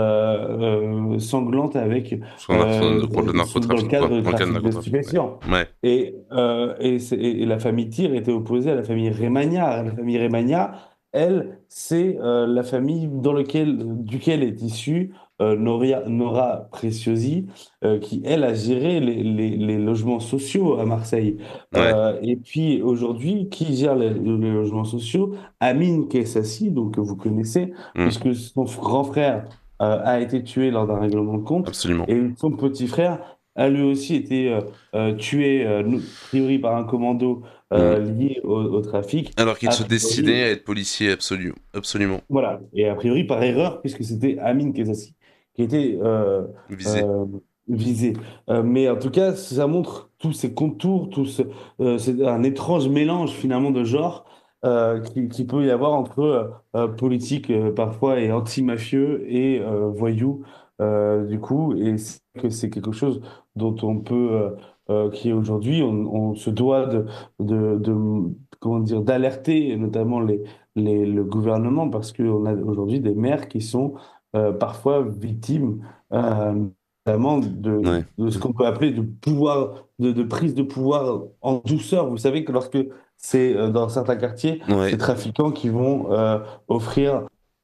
euh, euh, sanglante avec Sur le narco- euh, contre le dans le narcotrafic, cadre quoi. du Dans le cadre trafic du de narcotrafic, ouais. stupéfiants. Ouais. Et, euh, et, c'est- et la famille Tir était opposée à la famille Remagna. La famille Remagna, elle, c'est euh, la famille dans lequel, duquel est issue euh, Noria- Nora Preciosi, euh, qui, elle, a géré les, les- les logements sociaux à Marseille. Ouais. Euh, et puis aujourd'hui, qui gère les, les logements sociaux? Amine Kessassi, donc que vous connaissez, Mm. puisque son grand frère euh, a été tué lors d'un règlement de compte. Absolument. Et son petit frère a lui aussi été euh, euh, tué, euh, a priori par un commando euh, lié au, au trafic. Alors qu'il A se priori- destinait à être policier, absolu, absolument. Voilà, et a priori par erreur, puisque c'était Amine Kessassi qui était euh, Visé. euh, visé. Euh, mais en tout cas, ça montre tous ces contours, tout ce, euh, c'est un étrange mélange finalement de genres euh, qui, qui peut y avoir entre euh, euh, politique euh, parfois et anti-mafieux et euh, voyous euh, du coup, et c'est que c'est quelque chose dont on peut, euh, euh, qui aujourd'hui, on, on se doit de, de, de comment dire, d'alerter notamment les, les, le gouvernement parce qu'on a aujourd'hui des maires qui sont euh, parfois victimes euh, notamment de, Ouais. de ce qu'on peut appeler de pouvoir, de, de prise de pouvoir en douceur. Vous savez que lorsque c'est euh, dans certains quartiers, Ouais. ces trafiquants qui vont euh, offrir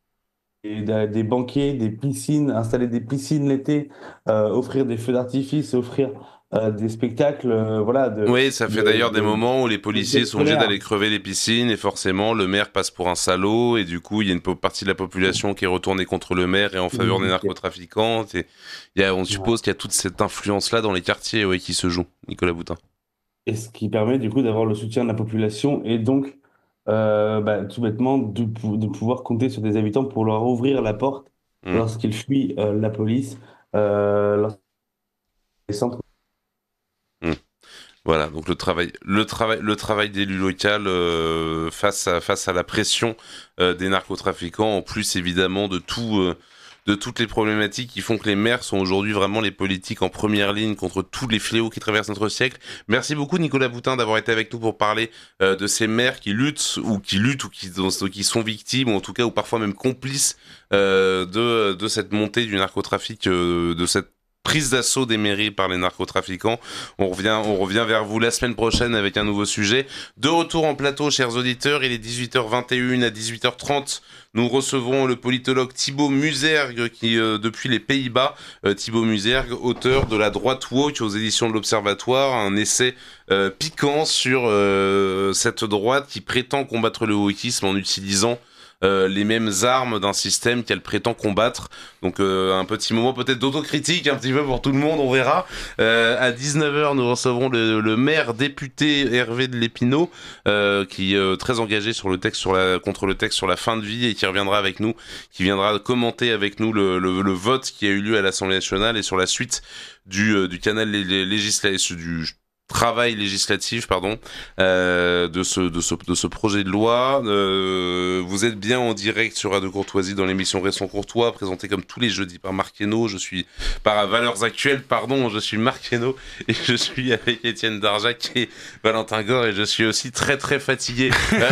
des, des- des banquets, des piscines, installer des piscines l'été, euh, offrir des feux d'artifice, offrir euh, des spectacles, euh, voilà. De, Oui, ça fait de- d'ailleurs des de- moments où les policiers de sont obligés scolaire. d'aller crever les piscines et forcément le maire passe pour un salaud et du coup il y a une po- partie de la population qui est retournée contre le maire et en faveur des narcotrafiquants. Et il y a, on suppose qu'il y a toute cette influence-là dans les quartiers ouais, qui se joue, Nicolas Boutin. Et ce qui permet du coup d'avoir le soutien de la population et donc euh, bah, tout bêtement de, pou- de pouvoir compter sur des habitants pour leur ouvrir la porte Mm. lorsqu'ils fuient euh, la police, euh, lorsqu'ils les centres. Mm. Voilà, donc le travail, le travail, le travail d'élu local euh, face à face à la pression euh, des narcotrafiquants, en plus évidemment de tout, euh, de toutes les problématiques qui font que les maires sont aujourd'hui vraiment les politiques en première ligne contre tous les fléaux qui traversent notre siècle. Merci beaucoup Nicolas Boutin d'avoir été avec nous pour parler euh, de ces maires qui luttent ou qui luttent ou qui, qui sont victimes ou en tout cas ou parfois même complices euh, de de cette montée du narcotrafic, euh, de cette prise d'assaut des mairies par les narcotrafiquants. On revient, on revient vers vous la semaine prochaine avec un nouveau sujet. De retour en plateau, chers auditeurs, il est dix-huit heures vingt et une à dix-huit heures trente. Nous recevons le politologue Thibaut Musergue qui, euh, depuis les Pays-Bas, euh, Thibaut Musergue, auteur de La droite woke aux éditions de l'Observatoire, un essai euh, piquant sur euh, cette droite qui prétend combattre le wokisme en utilisant Euh, les mêmes armes d'un système qu'elle prétend combattre. Donc euh, un petit moment peut-être d'autocritique un petit peu pour tout le monde, on verra. Euh, à dix-neuf heures, nous recevrons le, le maire député Hervé de Lépinot, euh, qui est euh, très engagé sur le texte sur la, contre le texte sur la fin de vie et qui reviendra avec nous, qui viendra commenter avec nous le, le, le vote qui a eu lieu à l'Assemblée nationale et sur la suite du, euh, du canal législatif, du travail législatif, pardon, euh, de ce de ce de ce projet de loi. Euh, vous êtes bien en direct sur Radio Courtoisie dans l'émission Restons Courtois, présentée comme tous les jeudis par Marc Hainaut. Je suis par Valeurs Actuelles, pardon, je suis Marc Hainaut et je suis avec Étienne Darjac et Valentin Gore et je suis aussi très très fatigué.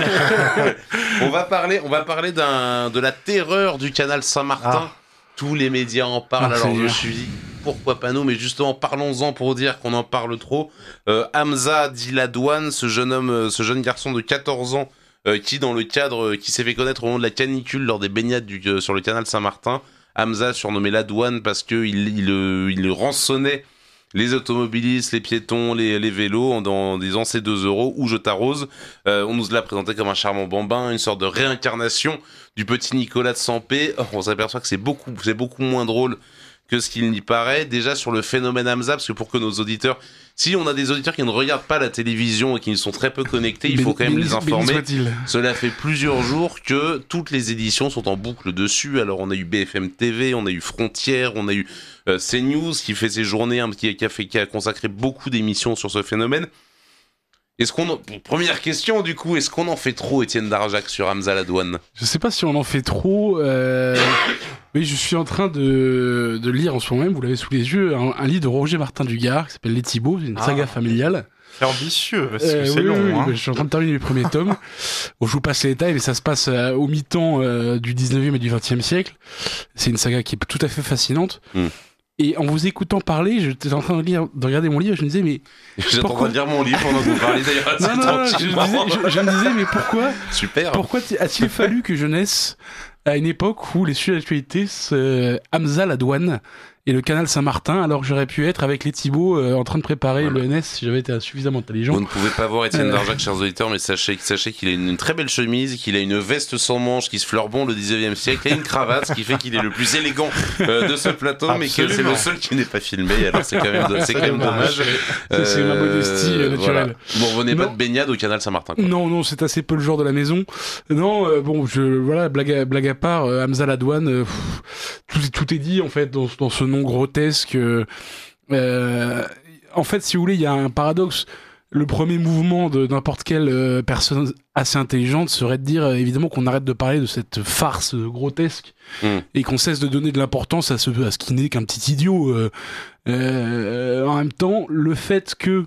on va parler, on va parler d'un de la terreur du canal Saint-Martin. Ah. Tous les médias en parlent, ah, alors je suis pourquoi pas nous, mais justement parlons-en pour dire qu'on en parle trop. Euh, Hamza Diladouane, ce jeune homme, ce jeune garçon de quatorze ans, euh, qui dans le cadre, qui s'est fait connaître au moment de la canicule lors des baignades du, euh, sur le canal Saint-Martin. Hamza surnommé Ladouane parce que il, il, il, il rançonnait les automobilistes, les piétons, les, les vélos, en, en disant c'est deux euros ou je t'arrose. Euh, on nous l'a présenté comme un charmant bambin, une sorte de réincarnation du petit Nicolas de Sampé. Or, on s'aperçoit que c'est beaucoup, c'est beaucoup moins drôle que ce qu'il n'y paraît. Déjà sur le phénomène Hamza, parce que pour que nos auditeurs, si on a des auditeurs qui ne regardent pas la télévision et qui ne sont très peu connectés, il faut quand même les informer. Cela fait plusieurs jours que toutes les éditions sont en boucle dessus. Alors on a eu B F M T V, on a eu Frontières, on a eu euh, CNews qui fait ses journées, hein, qui, qui, a fait, qui a consacré beaucoup d'émissions sur ce phénomène. Est-ce qu'on en... Première question du coup, est-ce qu'on en fait trop, Étienne Darjac, sur Hamza Ladouane ? Je sais pas si on en fait trop. Euh... Oui, je suis en train de, de lire en ce moment même, vous l'avez sous les yeux, un, un livre de Roger Martin Dugard qui s'appelle Les Thibauts, c'est une ah, saga familiale. C'est ambitieux, parce que euh, c'est oui, long. Oui, hein. Je suis en train de terminer les premiers tomes. Bon, je vous passe les détails, mais ça se passe euh, au mi-temps euh, du dix-neuvième et du vingtième siècle. C'est une saga qui est tout à fait fascinante. Mm. Et en vous écoutant parler, j'étais en train de, lire, de regarder mon livre, je me disais, mais. J'étais en train de lire mon livre pendant que vous parlez d'ailleurs. Non, non, non, je, disais, je, je me disais, mais pourquoi. Super. Pourquoi a-t-il fallu que je naisse à une époque où les sujets d'actualité, c'est Hamza Ladouane et le canal Saint-Martin, alors que j'aurais pu être avec les Thibauts euh, en train de préparer voilà. l'E N S si j'avais été suffisamment intelligent. Vous ne pouvez pas voir Étienne euh... Darjac, chers auditeurs, mais sachez, sachez qu'il a une, une très belle chemise, qu'il a une veste sans manches qui se fleure bon le dix-neuvième siècle, et une cravate, ce qui fait qu'il est le plus élégant euh, de ce plateau, absolument. Mais que c'est le seul qui n'est pas filmé, alors c'est quand même, c'est quand même dommage. Euh, c'est ma modestie euh, naturelle. Voilà. Bon, vous venez pas de baignade au canal Saint-Martin, quoi. Non, non, c'est assez peu le genre de la maison. Non, euh, bon, je, voilà, blague à, blague à part, euh, Hamza Ladouane, euh, tout, tout est dit, en fait, dans, dans ce nom grotesque. Que, euh, en fait, si vous voulez, il y a un paradoxe. Le premier mouvement de n'importe quelle euh, personne assez intelligente serait de dire, euh, évidemment, qu'on arrête de parler de cette farce euh, grotesque mmh. et qu'on cesse de donner de l'importance à ce, à ce qui n'est qu'un petit idiot. Euh, euh, en même temps, le fait que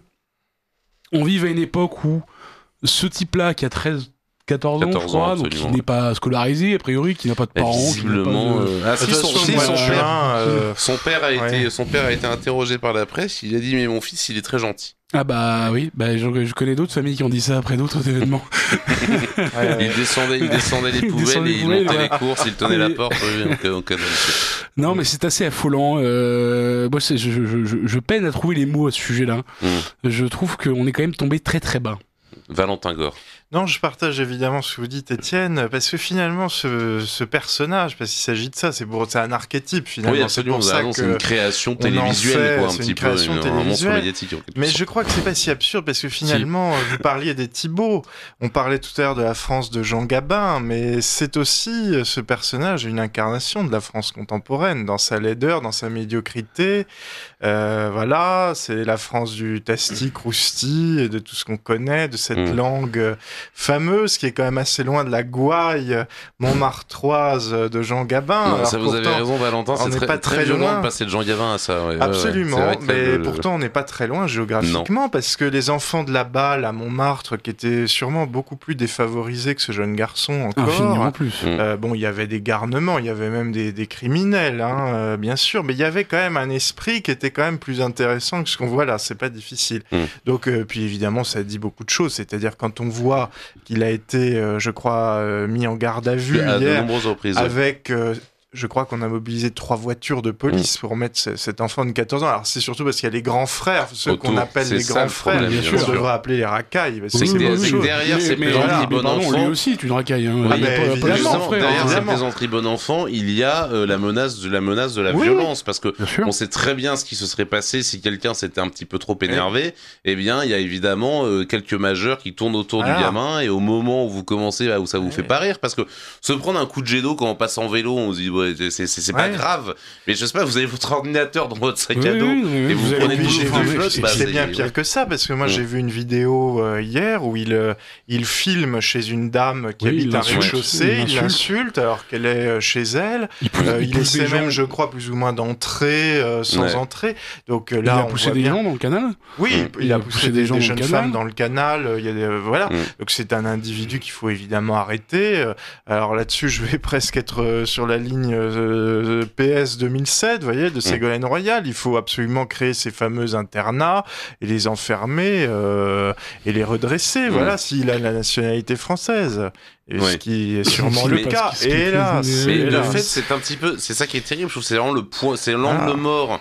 on vive à une époque où ce type-là, qui a treize quatorze ans, je crois, donc qui n'est pas scolarisé, a priori, qui n'a pas de parents. Visiblement. Qui n'a pas de... euh... Ah, si, son, si, son, chien, père, euh... son père a ouais. été, son père a été interrogé par la presse. Il a dit, mais mon fils, il est très gentil. Ah bah oui, bah je, je connais d'autres familles qui ont dit ça après d'autres événements. ouais, ouais. Il descendait, il descendait les poubelles, descendait et il montait voilà. les courses, il tenait la porte. Oui, en cas de... Non, mais c'est assez affolant. Euh, moi, c'est, je, je, je, je peine à trouver les mots à ce sujet-là. Mm. Je trouve qu'on est quand même tombé très très bas. Valentin Gore. Non, je partage évidemment ce que vous dites, Étienne, parce que finalement, ce, ce personnage, parce qu'il s'agit de ça, c'est, pour, c'est un archétype finalement. Oui, absolument, c'est, pour ça raison, que c'est une création télévisuelle, fait, quoi, un c'est petit une peu, création une, télévisuelle. un monstre médiatique. Mais je crois que c'est pas si absurde, parce que finalement, si. Vous parliez des Thibauts, on parlait tout à l'heure de la France de Jean Gabin, mais c'est aussi ce personnage, une incarnation de la France contemporaine, dans sa laideur, dans sa médiocrité. Euh, voilà, c'est la France du tasti, crousti, et de tout ce qu'on connaît, de cette mmh. langue fameuse, qui est quand même assez loin de la gouaille montmartroise de Jean Gabin. Non, alors ça, vous avez raison, Valentin, c'est très, pas très, très violent loin. De passer de Jean Gabin à ça. Ouais, absolument, ouais, ouais. mais le... pourtant on n'est pas très loin géographiquement, non. Parce que les enfants de la Balle à Montmartre, qui étaient sûrement beaucoup plus défavorisés que ce jeune garçon encore, en plus. Euh, bon, il y avait des garnements, il y avait même des, des criminels, hein, euh, bien sûr, mais il y avait quand même un esprit qui était quand même plus intéressant que ce qu'on voit là, c'est pas difficile. Mm. Donc, euh, puis évidemment, ça dit beaucoup de choses, c'est-à-dire quand on voit qu'il a été, euh, je crois, euh, mis en garde à vue à hier, de nombreuses reprises, avec... Euh, je crois qu'on a mobilisé trois voitures de police mmh. pour mettre c- cet enfant de quatorze ans. Alors c'est surtout parce qu'il y a les grands frères, ceux Autour, qu'on appelle les grands frères, problème, bien sûr. On devrait appeler les racailles. C'est, c'est, que, c'est que derrière ces plaisanteries bon enfant, lui aussi, tu une racaille. Hein. Oui, ah, ben, évidemment, frère, derrière ces plaisanteries bon enfant, il y a euh, la menace de la menace de la oui, violence, parce que on sait très bien ce qui se serait passé si quelqu'un s'était un petit peu trop énervé. Oui. Eh bien, il y a évidemment euh, quelques majeurs qui tournent autour ah. du gamin, et au moment où vous commencez, où ça vous oui. fait pas rire, parce que se prendre un coup de jet d'eau quand on passe en vélo, on se dit ouais, c'est, c'est, c'est pas ouais. grave, mais je sais pas, vous avez votre ordinateur dans votre sac oui, à dos oui, oui, et vous, vous prenez toujours de flotte. Bah, c'est bien pire que ça, parce que moi ouais. j'ai vu une vidéo euh, hier où il euh, il filme chez une dame qui oui, habite un rez-de-chaussée, il l'insulte alors qu'elle est chez elle. Il, pousse, euh, il, il essaie même, gens... je crois, plus ou moins d'entrer euh, sans ouais. entrer. Donc euh, là, il a poussé des bien... gens dans le canal. Oui, mmh. il, il a poussé, poussé des, des, des jeunes femmes dans le canal. Il y a des, euh, voilà. Mmh. Donc c'est un individu qu'il faut évidemment arrêter. Alors là-dessus, je vais presque être sur la ligne euh, P S deux mille sept, vous voyez, de Ségolène Royal. Il faut absolument créer ces fameux internats et les enfermer euh, et les redresser. Mmh. Voilà, s'il a la nationalité française. Et ouais. Ce qui est sûrement le cas. Et là, mais le fait, c'est un petit peu, c'est ça qui est terrible. Je trouve que c'est vraiment le point, c'est l'angle ah. mort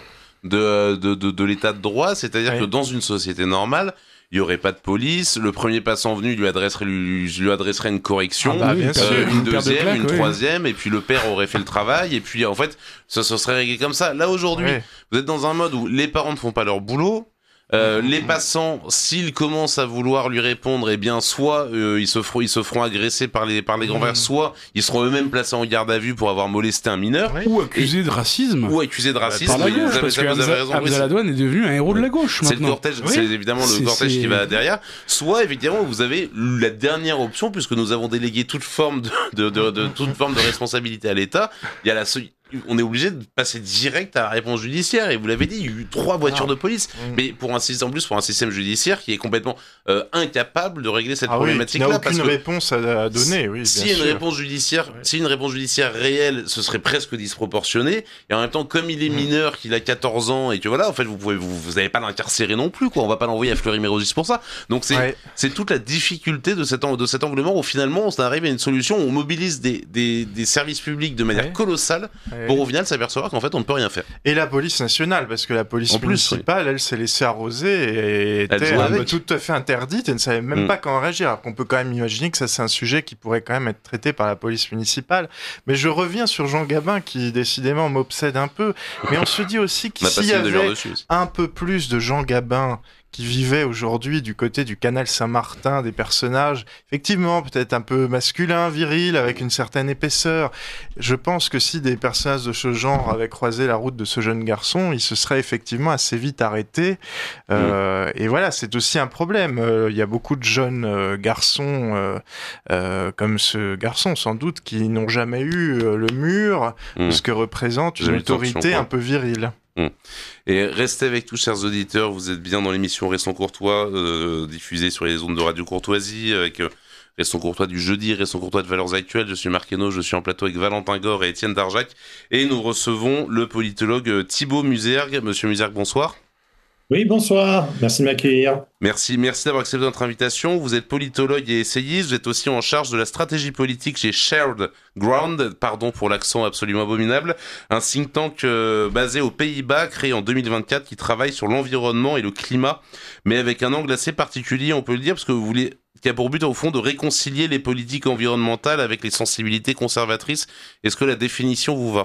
de, de, de, de l'état de droit, c'est-à-dire oui. que dans une société normale, il n'y aurait pas de police, le premier passant venu lui adresserait, lui, lui adresserait une correction, ah bah, euh, sûr, une, une deuxième, de plaque, une oui. troisième, et puis le père aurait fait le travail, et puis en fait, ça, ça serait réglé comme ça. Là, aujourd'hui, oui. vous êtes dans un mode où les parents ne font pas leur boulot, Euh, les passants, s'ils commencent à vouloir lui répondre, eh bien, soit euh, ils se feront, ils se feront agresser par les par les grands frères, soit ils seront eux-mêmes placés en garde à vue pour avoir molesté un mineur, ou accusés de racisme, ou accusés de racisme. Par la gauche, oui, parce que Hamza Hamza-Ladouane est devenu un héros de la gauche. C'est le cortège, oui. c'est évidemment le cortège qui va derrière. Soit évidemment vous avez la dernière option, puisque nous avons délégué toute forme de, de, de, de toute forme de responsabilité à l'État. Il y a la on est obligé de passer direct à la réponse judiciaire, et vous l'avez dit, il y a eu trois voitures ah. de police, mmh. mais pour un système, en plus pour un système judiciaire qui est complètement euh, incapable de régler cette ah problématique-là. Il n'y a aucune réponse à donner. Oui, si une réponse judiciaire, ouais. si une réponse judiciaire réelle, ce serait presque disproportionné. Et en même temps, comme il est mineur, mmh. qu'il a quatorze ans et que voilà, en fait, vous pouvez, vous, vous n'avez pas l'incarcérer non plus, quoi. On va pas l'envoyer à Fleury-Mérogis pour ça. Donc c'est, ouais. c'est toute la difficulté de cet de cet angle mort où finalement on arrive à une solution où on mobilise des des, des services publics de manière ouais. colossale ouais. pour au final s'apercevoir qu'en fait on ne peut rien faire. Et la police nationale, parce que la police en municipale, plus, oui. elle s'est laissée arroser et était tout à fait interdite et ne savait même mmh. pas comment réagir. Alors qu'on peut quand même imaginer que ça c'est un sujet qui pourrait quand même être traité par la police municipale. Mais je reviens sur Jean Gabin qui décidément m'obsède un peu. Mais on se dit aussi qu'il s'il y avait un peu plus de Jean Gabin qui vivait aujourd'hui du côté du canal Saint-Martin, des personnages effectivement peut-être un peu masculins, virils, avec une certaine épaisseur. Je pense que si des personnages de ce genre avaient croisé la route de ce jeune garçon, il se serait effectivement assez vite arrêté. Euh, mmh. Et voilà, c'est aussi un problème. Euh, il y a beaucoup de jeunes euh, garçons euh, euh, comme ce garçon, sans doute, qui n'ont jamais eu euh, le mur mmh. de ce que représente une autorité un peu virile. Mmh. Et restez avec tous, chers auditeurs, vous êtes bien dans l'émission Restons Courtois, euh, diffusée sur les ondes de Radio Courtoisie, avec euh, Restons Courtois du jeudi, Restons Courtois de Valeurs Actuelles. Je suis Marc Hainaut, je suis en plateau avec Valentin Gore et Étienne Darjac, et nous recevons le politologue Thibaut Musergue. Monsieur Musergue, bonsoir. Oui, bonsoir. Merci de m'accueillir. Merci, merci d'avoir accepté notre invitation. Vous êtes politologue et essayiste. Vous êtes aussi en charge de la stratégie politique chez Shared Ground, pardon pour l'accent absolument abominable, un think tank euh, basé aux Pays-Bas, créé en deux mille vingt-quatre, qui travaille sur l'environnement et le climat, mais avec un angle assez particulier, on peut le dire, parce que vous voulez, qui a pour but au fond de réconcilier les politiques environnementales avec les sensibilités conservatrices. Est-ce que la définition vous va ?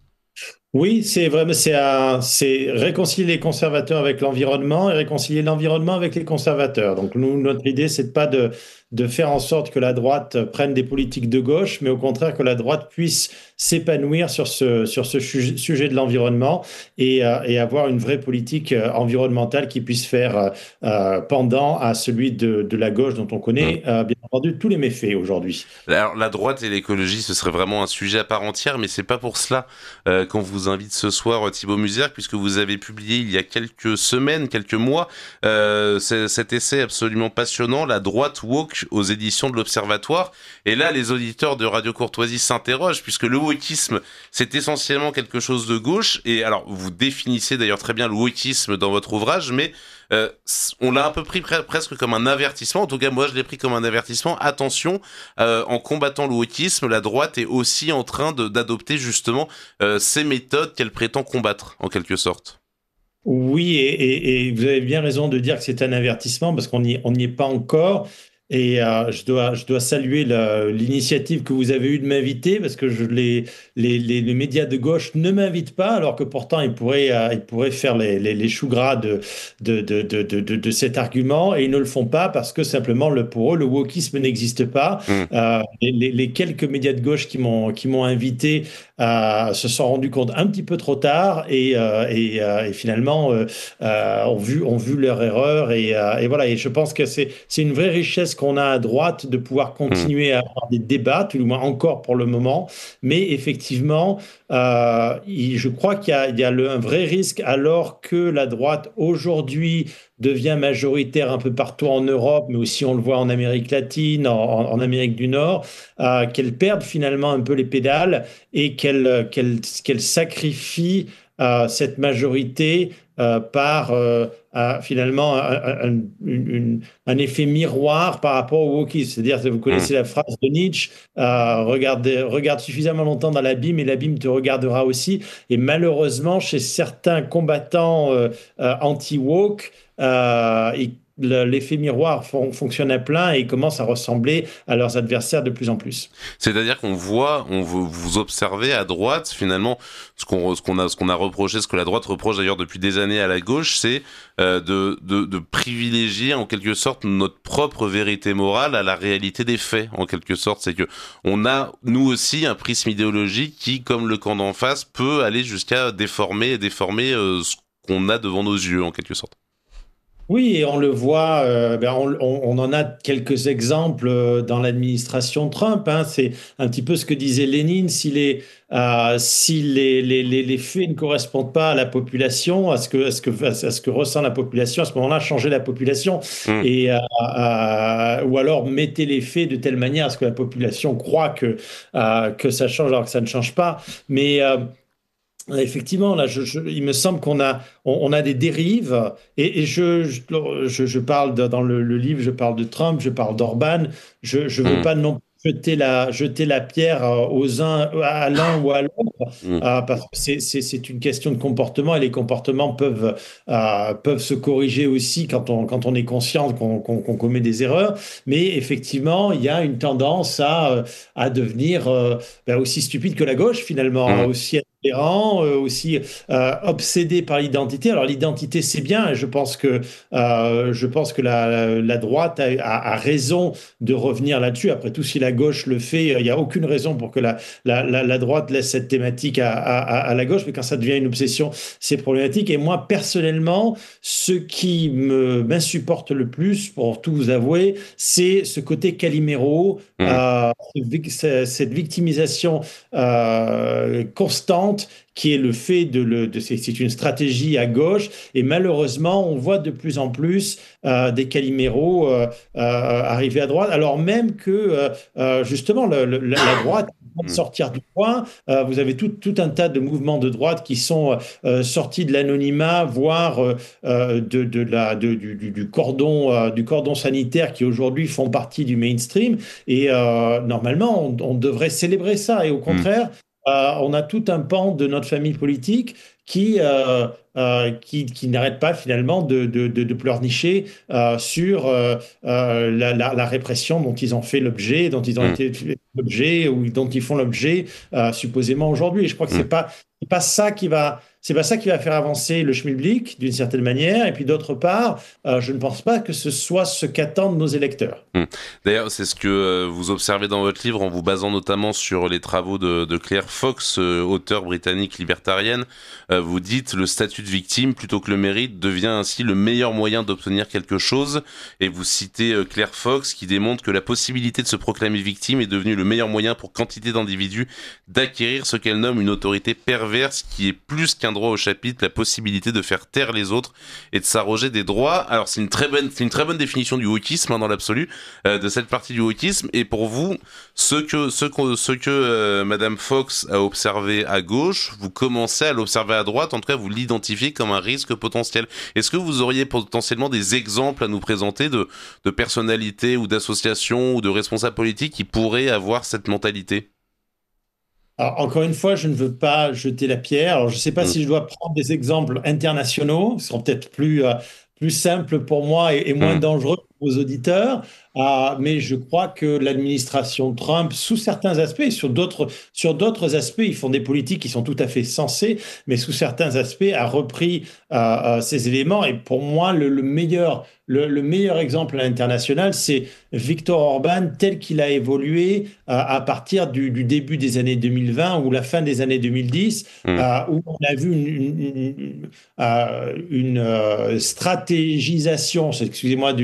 Oui, c'est vraiment c'est, un, c'est réconcilier les conservateurs avec l'environnement et réconcilier l'environnement avec les conservateurs. Donc nous, notre idée, c'est pas de de faire en sorte que la droite prenne des politiques de gauche, mais au contraire que la droite puisse s'épanouir sur ce sur ce su- sujet de l'environnement et euh, et avoir une vraie politique euh, environnementale qui puisse faire euh, pendant à celui de de la gauche dont on connaît euh, bien entendu tous les méfaits aujourd'hui. Alors la droite et l'écologie, ce serait vraiment un sujet à part entière, mais c'est pas pour cela euh, qu'on vous invite ce soir, Thibaut Musergue, puisque vous avez publié il y a quelques semaines, quelques mois, euh, cet essai absolument passionnant, La droite woke, aux éditions de l'Observatoire. Et là, les auditeurs de Radio Courtoisie s'interrogent, puisque le wokisme, c'est essentiellement quelque chose de gauche. Et alors, vous définissez d'ailleurs très bien le wokisme dans votre ouvrage, mais euh, on l'a un peu pris pre- presque comme un avertissement. En tout cas, moi, je l'ai pris comme un avertissement. Attention, euh, en combattant le wokisme, la droite est aussi en train de, d'adopter justement euh, ces méthodes qu'elle prétend combattre, en quelque sorte. Oui, et, et, et vous avez bien raison de dire que c'est un avertissement, parce qu'on n'y on n'y est pas encore. Et euh, je dois je dois saluer la, l'initiative que vous avez eue de m'inviter, parce que je, les, les les les médias de gauche ne m'invitent pas, alors que pourtant ils pourraient euh, ils pourraient faire les les, les choux gras de de, de de de de de cet argument, et ils ne le font pas parce que simplement le pour eux le wokisme n'existe pas. Mmh. Euh, les les quelques médias de gauche qui m'ont qui m'ont invité euh, se sont rendus compte un petit peu trop tard et euh, et, euh, et finalement euh, euh, ont vu ont vu leur erreur, et euh, et voilà, et je pense que c'est c'est une vraie richesse qu'on a à droite de pouvoir continuer à avoir des débats, tout du moins encore pour le moment. Mais effectivement, euh, je crois qu'il y a, il y a le, un vrai risque, alors que la droite aujourd'hui devient majoritaire un peu partout en Europe, mais aussi on le voit en Amérique latine, en, en Amérique du Nord, euh, qu'elle perde finalement un peu les pédales et qu'elle, qu'elle, qu'elle sacrifie euh, cette majorité euh, par euh, à, finalement un, un, une, un effet miroir par rapport au wokisme. C'est-à-dire, vous connaissez la phrase de Nietzsche, euh, regarde, regarde suffisamment longtemps dans l'abîme et l'abîme te regardera aussi. Et malheureusement, chez certains combattants euh, euh, anti-woke, euh, ils l'effet miroir fon- fonctionne à plein et commence à ressembler à leurs adversaires de plus en plus. C'est-à-dire qu'on voit, on vous, vous observez à droite, finalement, ce qu'on, ce qu'on a, ce qu'on a reproché, ce que la droite reproche d'ailleurs depuis des années à la gauche, c'est euh, de, de, de privilégier en quelque sorte notre propre vérité morale à la réalité des faits, en quelque sorte. C'est que on a, nous aussi, un prisme idéologique qui, comme le camp d'en face, peut aller jusqu'à déformer, déformer euh, ce qu'on a devant nos yeux, en quelque sorte. Oui, et on le voit, euh, ben on, on, on en a quelques exemples dans l'administration Trump. Hein, c'est un petit peu ce que disait Lénine. Si les, euh, si les, les, les, les faits ne correspondent pas à la population, à ce que, à ce que, à ce que ressent la population, à ce moment-là, changez la population. Mmh. Et, euh, euh, ou alors mettez les faits de telle manière à ce que la population croit que, euh, que ça change alors que ça ne change pas. Mais... Euh, Effectivement, là, je, je, il me semble qu'on a, on, on a des dérives, et, et je, je, je parle de, dans le, le livre, je parle de Trump, je parle d'Orban, je ne veux mmh. pas non plus jeter la, jeter la pierre aux uns, à l'un ou à l'autre, mmh. euh, parce que c'est, c'est, c'est une question de comportement, et les comportements peuvent, euh, peuvent se corriger aussi quand on, quand on est conscient qu'on, qu'on, qu'on commet des erreurs, mais effectivement, il y a une tendance à, à devenir euh, ben aussi stupide que la gauche, finalement, mmh. aussi différents, euh, aussi euh, obsédés par l'identité. Alors l'identité, c'est bien, et je pense que euh, je pense que la, la droite a, a, a raison de revenir là-dessus. Après tout, si la gauche le fait, il n'y a aucune raison pour que la, la, la, la droite laisse cette thématique à, à, à la gauche, mais quand ça devient une obsession, c'est problématique. Et moi, personnellement, ce qui me, m'insupporte le plus, pour tout vous avouer, c'est ce côté Calimero, mmh. euh, cette victimisation euh, constante, qui est le fait de, le, de c'est, c'est une stratégie à gauche, et malheureusement on voit de plus en plus euh, des Caliméros euh, euh, arriver à droite, alors même que euh, justement le, le, la droite de sortir du coin. Euh, vous avez tout, tout un tas de mouvements de droite qui sont euh, sortis de l'anonymat, voire euh, de, de la, de, du, du, cordon, euh, du cordon sanitaire, qui aujourd'hui font partie du mainstream. Et euh, normalement, on, on devrait célébrer ça. Et au contraire, mmh. Euh, on a tout un pan de notre famille politique qui, euh, euh, qui, qui n'arrête pas finalement de, de, de, de pleurnicher euh, sur euh, euh, la, la, la répression dont ils ont fait l'objet, dont ils ont mmh. été l'objet ou dont ils font l'objet euh, supposément aujourd'hui. Et je crois que mmh. c'est pas, c'est pas ça qui va... C'est pas ça qui va faire avancer le schmilblick, d'une certaine manière. Et puis d'autre part, euh, je ne pense pas que ce soit ce qu'attendent nos électeurs. Mmh. D'ailleurs, c'est ce que euh, vous observez dans votre livre en vous basant notamment sur les travaux de, de Claire Fox, euh, auteure britannique libertarienne. Euh, vous dites le statut de victime plutôt que le mérite devient ainsi le meilleur moyen d'obtenir quelque chose. Et vous citez euh, Claire Fox qui démontre que la possibilité de se proclamer victime est devenue le meilleur moyen pour quantité d'individus d'acquérir ce qu'elle nomme une autorité perverse qui est plus qu'un droit au chapitre, la possibilité de faire taire les autres et de s'arroger des droits. Alors c'est une très bonne, c'est une très bonne définition du wokisme hein, dans l'absolu, euh, de cette partie du wokisme. Et pour vous, ce que ce que ce que euh, Madame Fox a observé à gauche, vous commencez à l'observer à droite. En tout cas, vous l'identifiez comme un risque potentiel. Est-ce que vous auriez potentiellement des exemples à nous présenter de de personnalités ou d'associations ou de responsables politiques qui pourraient avoir cette mentalité? Alors, encore une fois, je ne veux pas jeter la pierre. Alors, je ne sais pas mmh. si je dois prendre des exemples internationaux, qui seront peut-être plus, euh, plus simples pour moi et, et moins mmh. dangereux pour vos auditeurs. Euh, mais je crois que l'administration Trump, sous certains aspects, et sur d'autres, sur d'autres aspects, ils font des politiques qui sont tout à fait sensées, mais sous certains aspects, a repris euh, euh, ces éléments. Et pour moi, le, le meilleur... Le, le meilleur exemple à l'international, c'est Viktor Orban tel qu'il a évolué euh, à partir du, du début des années deux mille vingt ou la fin des années deux mille dix, mmh. euh, où on a vu une, une, une, euh, une euh, stratégisation, excusez-moi du, du barbare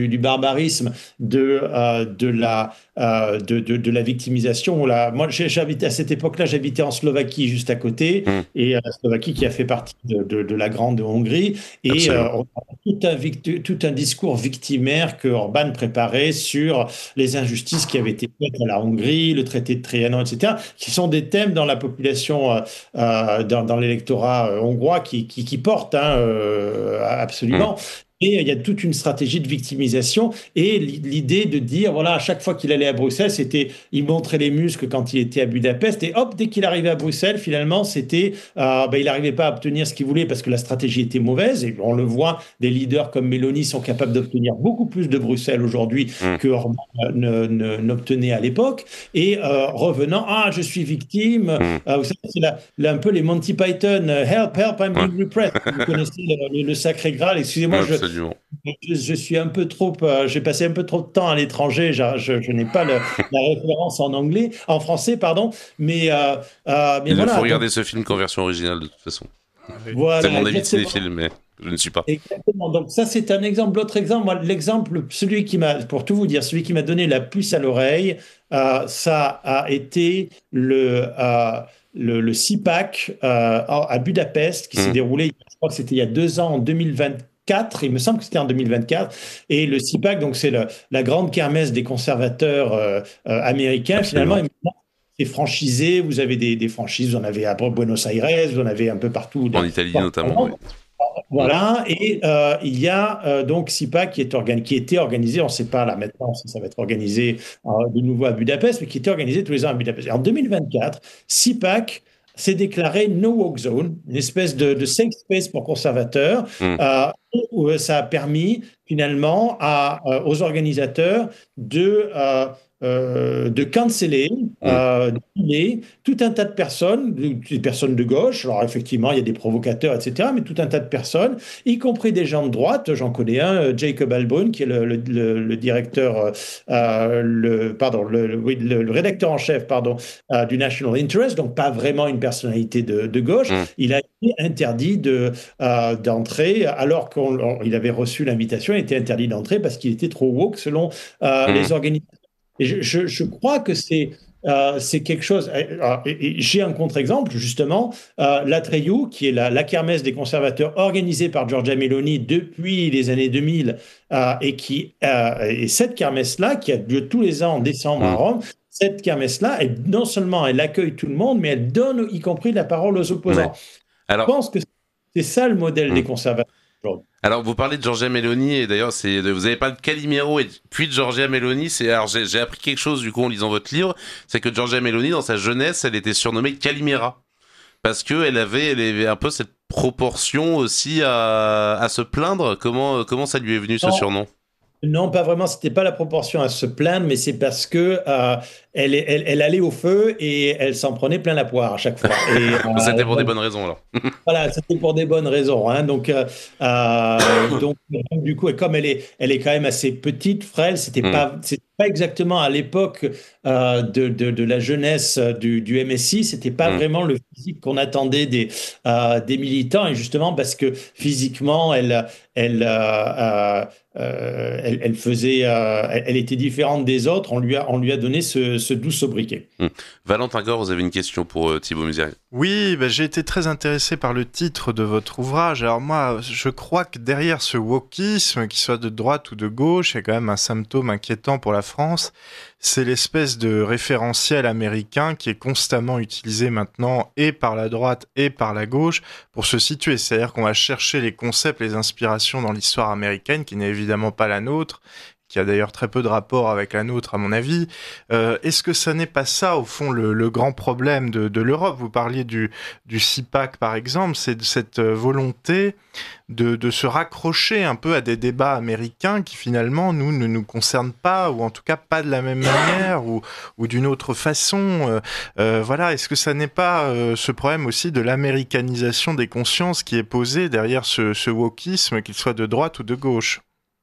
barbarisme de, euh, de, la, euh, de, de, de la victimisation. Là, moi, j'habitais à cette époque-là, j'habitais en Slovaquie, juste à côté, mmh. et la Slovaquie qui a fait partie de, de, de la Grande Hongrie, et euh, on a tout un, tout un discours victimaire que Orban préparait sur les injustices qui avaient été faites à la Hongrie, le traité de Trianon, et cetera, qui sont des thèmes dans la population, euh, euh, dans, dans l'électorat euh, hongrois qui, qui, qui portent hein, euh, absolument. Mmh. Et il y a toute une stratégie de victimisation et l'idée de dire, voilà, à chaque fois qu'il allait à Bruxelles, c'était, il montrait les muscles quand il était à Budapest et hop, dès qu'il arrivait à Bruxelles, finalement, c'était, euh, ben, il n'arrivait pas à obtenir ce qu'il voulait parce que la stratégie était mauvaise et on le voit, des leaders comme Mélanie sont capables d'obtenir beaucoup plus de Bruxelles aujourd'hui mmh. que Orban ne, ne, n'obtenait à l'époque. Et euh, revenant, ah, je suis victime, mmh. euh, vous savez, c'est la, la, un peu les Monty Python, help, help, I'm being repressed. Vous connaissez le, le, le sacré Graal, excusez-moi, je Je, je suis un peu trop, euh, j'ai passé un peu trop de temps à l'étranger. Je, je, je n'ai pas le, la référence en anglais, en français, pardon. Mais, euh, euh, mais il voilà. faut regarder donc, ce film qu'en version originale de toute façon. Voilà, c'est mon avis de cinéphile, mais je ne suis pas. Exactement. Donc ça, c'est un exemple. L'autre exemple, moi, l'exemple, celui qui m'a, pour tout vous dire, celui qui m'a donné la puce à l'oreille, euh, ça a été le. Euh, Le, le CIPAC euh, à Budapest qui mmh. s'est déroulé, je crois que c'était il y a deux ans, en deux mille vingt-quatre, il me semble que c'était en deux mille vingt-quatre, et le CIPAC, donc c'est le, la grande kermesse des conservateurs euh, euh, américains, Absolument. Finalement, c'est franchisé, vous avez des, des franchises, vous en avez à Buenos Aires, vous en avez un peu partout. En Italie notamment, oui. Voilà, et euh, il y a euh, donc CIPAC qui, est organi- qui était organisé, on ne sait pas là maintenant si ça va être organisé euh, de nouveau à Budapest, mais qui était organisé tous les ans à Budapest. Et en deux mille vingt-quatre, CIPAC s'est déclaré no woke zone, une espèce de, de safe space pour conservateurs, mmh. euh, où ça a permis finalement à, euh, aux organisateurs de euh, Euh, de canceller, euh, d'annuler tout un tas de personnes, des personnes de gauche. Alors effectivement, il y a des provocateurs, et cetera, mais tout un tas de personnes, y compris des gens de droite. J'en connais un, Jacob Alboun, qui est le, le, le, le directeur, euh, le, pardon, le, le, le, le rédacteur en chef, pardon, euh, du National Interest, donc pas vraiment une personnalité de, de gauche. Mmh. Il a été interdit de, euh, d'entrer, alors qu'il avait reçu l'invitation, il était interdit d'entrer parce qu'il était trop woke selon euh, mmh. les organisations. Et je, je, je crois que c'est, euh, c'est quelque chose. Euh, et, et j'ai un contre-exemple, justement, euh, l'Atreyu, qui est la, la kermesse des conservateurs organisée par Giorgia Meloni depuis les années deux mille, euh, et, qui, euh, et cette kermesse-là, qui a lieu tous les ans en décembre à Rome, cette kermesse-là, elle, non seulement elle accueille tout le monde, mais elle donne y compris la parole aux opposants. Ouais. Alors, je pense que c'est ça le modèle mmh. des conservateurs. Alors, vous parlez de Giorgia Meloni, et d'ailleurs, c'est, vous avez parlé de Calimero et puis de Giorgia Meloni. C'est, alors, j'ai, j'ai appris quelque chose, du coup, en lisant votre livre, c'est que Giorgia Meloni, dans sa jeunesse, elle était surnommée Calimera. Parce qu'elle avait, elle avait un peu cette proportion aussi à, à se plaindre. Comment, comment ça lui est venu, ce non. surnom ? Non, pas vraiment. C'était pas la proportion à se plaindre, mais c'est parce que euh, elle, elle, elle allait au feu et elle s'en prenait plein la poire à chaque fois. Et, euh, c'était pour euh, des bonnes raisons alors. Voilà, c'était pour des bonnes raisons. Hein. Donc, euh, euh, donc, du coup, et comme elle est, elle est quand même assez petite, frêle, c'était mm. pas, c'était pas exactement à l'époque euh, de, de, de la jeunesse du, du M S I. C'était pas mm. vraiment le physique qu'on attendait des, euh, des militants, et justement parce que physiquement, elle, elle, euh, euh, elle, elle faisait, euh, elle, elle était différente des autres. On lui a, on lui a donné ce, ce doux sobriquet. Mm. Valentin Gore, vous avez une question pour euh, Thibaut Musari. Oui, bah, j'ai été très intéressé par le titre de votre ouvrage. Alors moi, je crois que derrière ce wokisme, qu'il soit de droite ou de gauche, il y a quand même un symptôme inquiétant pour la France. C'est l'espèce de référentiel américain qui est constamment utilisé maintenant et par la droite et par la gauche pour se situer. C'est-à-dire qu'on va chercher les concepts, les inspirations dans l'histoire américaine, qui n'est évidemment pas la nôtre, qui a d'ailleurs très peu de rapport avec la nôtre à mon avis. Euh, est-ce que ça n'est pas ça, au fond, le, le grand problème de, de l'Europe ? Vous parliez du, du CIPAC, par exemple, c'est cette volonté de, de se raccrocher un peu à des débats américains qui, finalement, nous, ne nous concernent pas, ou en tout cas pas de la même manière, ou, ou d'une autre façon. Euh, euh, voilà, est-ce que ça n'est pas euh, ce problème aussi de l'américanisation des consciences qui est posé derrière ce, ce wokisme, qu'il soit de droite ou de gauche ?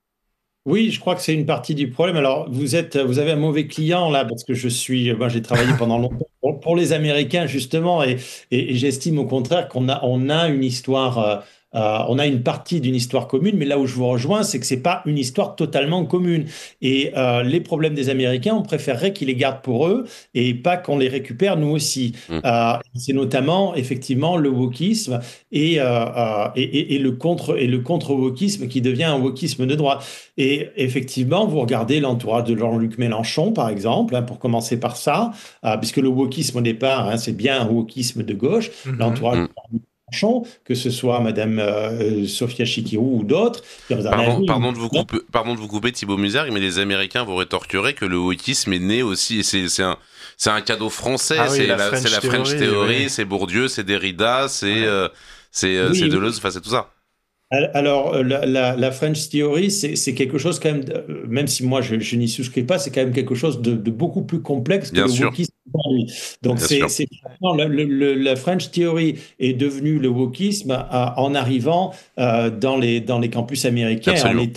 Oui, je crois que c'est une partie du problème. Alors, vous êtes, vous avez un mauvais client là, parce que je suis, moi, j'ai travaillé pendant longtemps pour, pour les Américains justement, et, et, et j'estime au contraire qu'on a, on a une histoire euh, on a une partie d'une histoire commune, mais là où je vous rejoins, c'est que c'est pas une histoire totalement commune. Et euh, les problèmes des Américains, on préférerait qu'ils les gardent pour eux et pas qu'on les récupère nous aussi. Mmh. Euh, c'est notamment effectivement le wokisme et, euh, euh, et, et, et le contre et le contre-wokisme qui devient un wokisme de droite. Et effectivement, vous regardez l'entourage de Jean-Luc Mélenchon, par exemple, hein, pour commencer par ça, euh, puisque le wokisme au départ, hein, c'est bien un wokisme de gauche, mmh. l'entourage mmh. de Mélenchon, que ce soit Madame euh, Sophia Chikirou ou d'autres. Pardon, pardon, de vous couper, pardon de vous couper, Thibaut Musard, mais les Américains vous rétorqueraient que le wokisme est né aussi, et c'est, c'est, un, c'est un cadeau français, ah oui, c'est, la, la, c'est la French Theory, Theory oui. C'est Bourdieu, c'est Derrida, c'est, ouais. euh, c'est, oui, c'est Deleuze, enfin oui. c'est tout ça. Alors, la, la, la French Theory, c'est, c'est quelque chose quand même, de, même si moi je, je n'y souscris pas, c'est quand même quelque chose de, de beaucoup plus complexe que Bien le sûr. wokisme. Donc, Bien c'est, sûr. c'est le, le, la French Theory est devenue le wokisme à, en arrivant euh, dans, les, dans les campus américains Absolument. en étant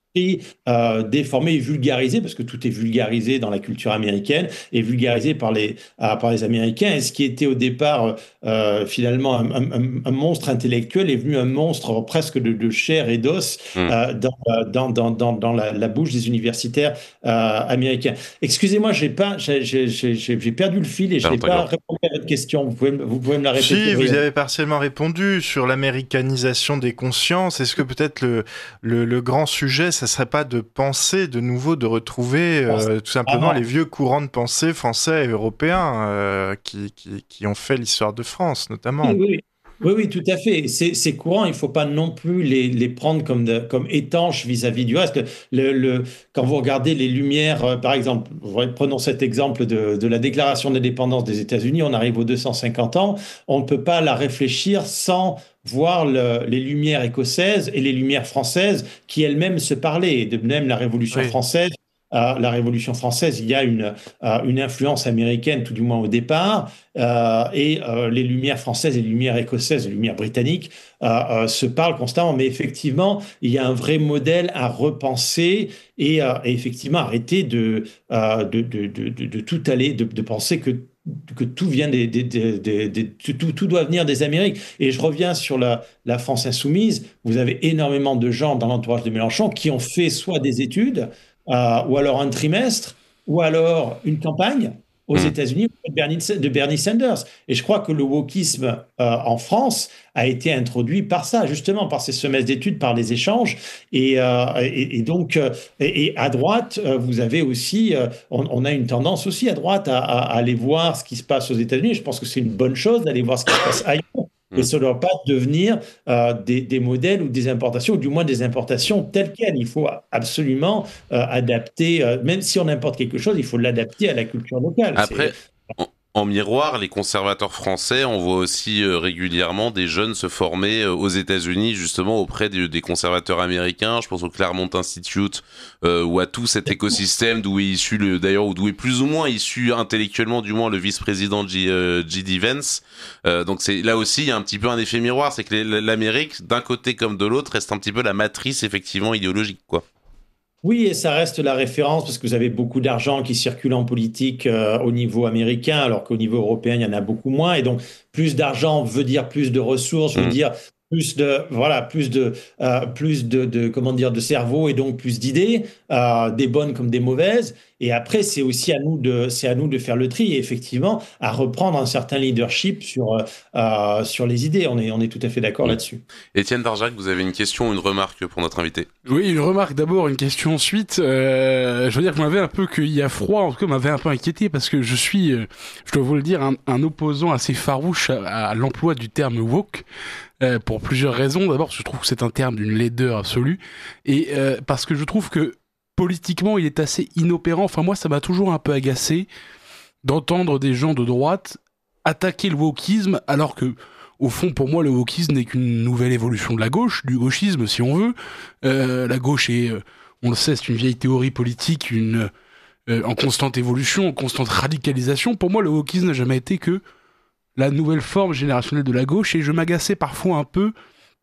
Euh, déformé et vulgarisé, parce que tout est vulgarisé dans la culture américaine et vulgarisé par les, euh, par les Américains. Et ce qui était au départ euh, finalement un, un, un monstre intellectuel est venu un monstre presque de, de chair et d'os mmh. euh, dans, dans, dans, dans, dans la, la bouche des universitaires euh, américains. Excusez-moi, j'ai, pas, j'ai, j'ai, j'ai, j'ai perdu le fil et je n'ai pas répondu à votre question. Vous pouvez, vous pouvez me la répéter? Si, vous avez partiellement répondu sur l'américanisation des consciences. Est-ce que peut-être le, le, le grand sujet, ça serait pas de penser de nouveau, de retrouver euh, tout simplement ah, les vieux courants de pensée français et européens euh, qui, qui, qui ont fait l'histoire de France, notamment. Oui, oui. Oui, oui, tout à fait. Ces, ces courants, il ne faut pas non plus les, les prendre comme, de, comme étanches vis-à-vis du reste. Le, le, quand vous regardez les Lumières, euh, par exemple, prenons cet exemple de, de la déclaration d'indépendance des États-Unis, on arrive aux deux cent cinquante ans, on ne peut pas la réfléchir sans voir le, les Lumières écossaises et les Lumières françaises qui elles-mêmes se parlaient. De même, la Révolution oui. française, euh, la Révolution française, il y a une, euh, une influence américaine, tout du moins au départ, euh, et euh, les Lumières françaises et les Lumières écossaises, les Lumières britanniques euh, euh, se parlent constamment. Mais effectivement, il y a un vrai modèle à repenser et, euh, et effectivement arrêter de, euh, de, de, de, de, de tout aller, de, de penser que que tout vient des, des, des, des, des tout, tout doit venir des Amériques. Et je reviens sur la, la France insoumise. Vous avez énormément de gens dans l'entourage de Mélenchon qui ont fait soit des études, euh, ou alors un trimestre, ou alors une campagne aux États-Unis de Bernie, de Bernie Sanders. Et je crois que le wokisme euh, en France a été introduit par ça, justement, par ces semestres d'études, par les échanges. Et, euh, et, et donc, euh, et, et à droite, euh, vous avez aussi, euh, on, on a une tendance aussi à droite à, à, à aller voir ce qui se passe aux États-Unis. Je pense que c'est une bonne chose d'aller voir ce qui se passe ailleurs. Et ça ne doit pas devenir euh, des, des modèles ou des importations, ou du moins des importations telles quelles. Il faut absolument euh, adapter, euh, même si on importe quelque chose, il faut l'adapter à la culture locale. Après, en, en miroir, les conservateurs français, on voit aussi euh, régulièrement des jeunes se former euh, aux États-Unis, justement auprès des, des conservateurs américains. Je pense au Claremont Institute euh, ou à tout cet écosystème d'où est issu, le, d'ailleurs, d'où est plus ou moins issu intellectuellement, du moins, le vice-président J, euh, J D Vance. Euh, donc c'est là aussi il y a un petit peu un effet miroir, c'est que les, l'Amérique, d'un côté comme de l'autre, reste un petit peu la matrice effectivement idéologique, quoi. Oui, et ça reste la référence parce que vous avez beaucoup d'argent qui circule en politique euh, au niveau américain, alors qu'au niveau européen, il y en a beaucoup moins. Et donc, plus d'argent veut dire plus de ressources, veut mmh. dire plus de voilà, plus de euh, plus de, de comment dire de cerveau et donc plus d'idées, euh, des bonnes comme des mauvaises. Et après, c'est aussi à nous de c'est à nous de faire le tri et effectivement à reprendre un certain leadership sur euh, sur les idées. On est on est tout à fait d'accord mmh. là-dessus. Étienne Barjac, vous avez une question ou une remarque pour notre invité? Oui, une remarque d'abord, une question ensuite. Euh, je veux dire que m'avait un peu qu'il y a froid, en tout cas m'avait un peu inquiété parce que je suis, euh, je dois vous le dire, un, un opposant assez farouche à, à l'emploi du terme woke. Euh, pour plusieurs raisons. D'abord, parce que je trouve que c'est un terme d'une laideur absolue, et euh, parce que je trouve que politiquement, il est assez inopérant. Enfin, moi, ça m'a toujours un peu agacé d'entendre des gens de droite attaquer le wokisme, alors que, au fond, pour moi, le wokisme n'est qu'une nouvelle évolution de la gauche, du gauchisme, si on veut. Euh, la gauche est, euh, on le sait, c'est une vieille théorie politique, une euh, en constante évolution, en constante radicalisation. Pour moi, le wokisme n'a jamais été que la nouvelle forme générationnelle de la gauche, et je m'agaçais parfois un peu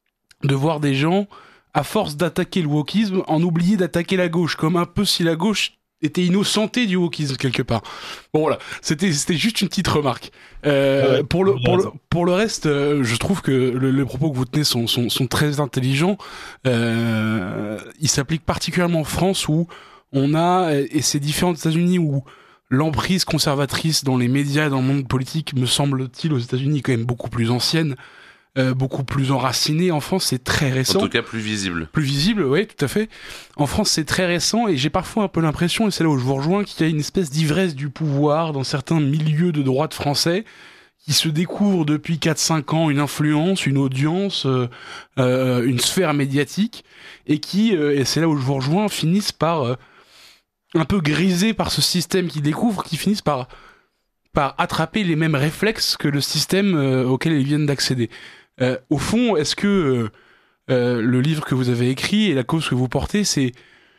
de voir des gens, à force d'attaquer le wokisme, en oublier d'attaquer la gauche, comme un peu si la gauche été innocenté du wokisme quelque part. Bon voilà, c'était c'était juste une petite remarque. Euh, ouais, pour le pour le pour le reste, euh, je trouve que le, les propos que vous tenez sont sont, sont très intelligents. Euh, ils s'appliquent particulièrement en France où on a, et c'est différent des États-Unis où l'emprise conservatrice dans les médias et dans le monde politique, me semble-t-il, aux États-Unis quand même beaucoup plus ancienne. Euh, beaucoup plus enraciné. En France, c'est très récent. En tout cas, plus visible. Plus visible, oui, tout à fait. En France, c'est très récent et j'ai parfois un peu l'impression, et c'est là où je vous rejoins, qu'il y a une espèce d'ivresse du pouvoir dans certains milieux de droite français qui se découvrent depuis quatre cinq ans une influence, une audience, euh, euh, une sphère médiatique et qui, euh, et c'est là où je vous rejoins, finissent par euh, un peu grisés par ce système qu'ils découvrent, qui finissent par, par attraper les mêmes réflexes que le système euh, auquel ils viennent d'accéder. Euh, au fond, est-ce que euh, euh, le livre que vous avez écrit et la cause que vous portez, c'est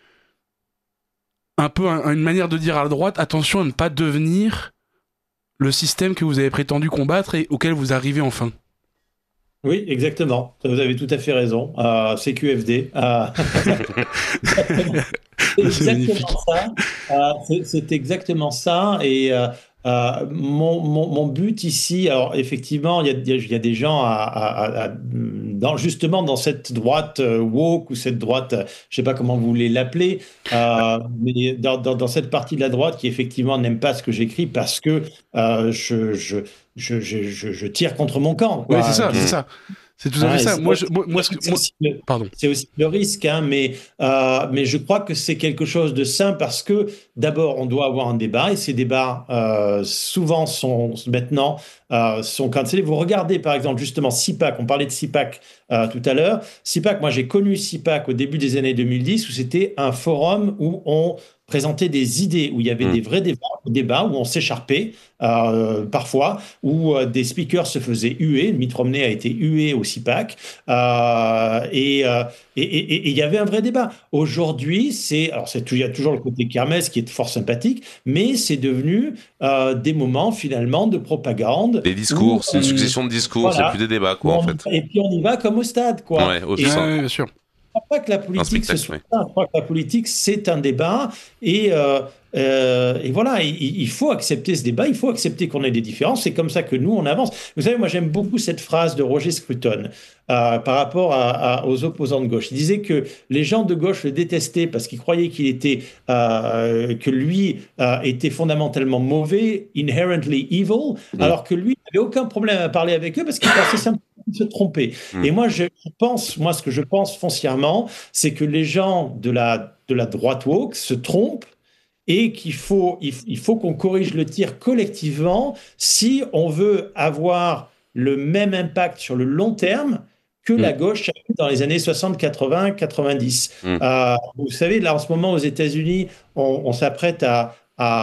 un peu un, une manière de dire à la droite, attention à ne pas devenir le système que vous avez prétendu combattre et auquel vous arrivez enfin? Oui, exactement. Vous avez tout à fait raison. Euh, C Q F D. Euh... c'est exactement ça. Euh, c'est, c'est exactement ça. Et euh, Euh, mon, mon, mon but ici, alors effectivement, il y a, il y a des gens à, à, à, dans, justement dans cette droite woke ou cette droite, je sais pas comment vous voulez l'appeler, euh, mais dans, dans, dans cette partie de la droite qui effectivement n'aime pas ce que j'écris parce que euh, je, je, je, je, je, je tire contre mon camp. Oui, c'est ça, c'est ça. C'est tout à fait ah, ça. Moi, je, moi, moi, c'est, moi, aussi le, pardon. C'est aussi le risque, hein, mais, euh, mais je crois que c'est quelque chose de sain parce que d'abord, on doit avoir un débat et ces débats, euh, souvent, sont maintenant euh, sont cancellés. Vous regardez, par exemple, justement, CIPAC, on parlait de CIPAC euh, tout à l'heure. CIPAC, moi, j'ai connu CIPAC au début des années deux mille dix où c'était un forum où on présenter des idées, où il y avait mmh. des vrais débats, débats où on s'écharpait euh, parfois, où euh, des speakers se faisaient huer. Mitt Romney a été hué au CIPAC, euh, et euh, et, et, et il y avait un vrai débat. Aujourd'hui, c'est alors c'est il y a toujours le côté kermesse qui est fort sympathique, mais c'est devenu euh, des moments finalement de propagande. Des discours, où, c'est une succession de discours, voilà, c'est plus des débats quoi on, en fait. Et puis on y va comme au stade quoi. Ouais, au et, euh, bien sûr. Je ne crois pas que la politique, ce soit ça. Je crois que la politique, c'est un débat. Et, euh, euh, et voilà, il, il faut accepter ce débat. Il faut accepter qu'on ait des différences. C'est comme ça que nous, on avance. Vous savez, moi, j'aime beaucoup cette phrase de Roger Scruton euh, par rapport à, à, aux opposants de gauche. Il disait que les gens de gauche le détestaient parce qu'ils croyaient qu'il était, euh, que lui euh, était fondamentalement mauvais, inherently evil, mmh. alors que lui n'avait aucun problème à parler avec eux parce qu'il pensait simplement se tromper. Mmh. Et moi, je pense, moi, ce que je pense foncièrement, c'est que les gens de la, de la droite woke se trompent et qu'il faut, il, il faut qu'on corrige le tir collectivement si on veut avoir le même impact sur le long terme que mmh. la gauche a eu dans les années soixante, quatre-vingts, quatre-vingt-dix. Mmh. Euh, vous savez, là, en ce moment, aux États-Unis, on, on s'apprête à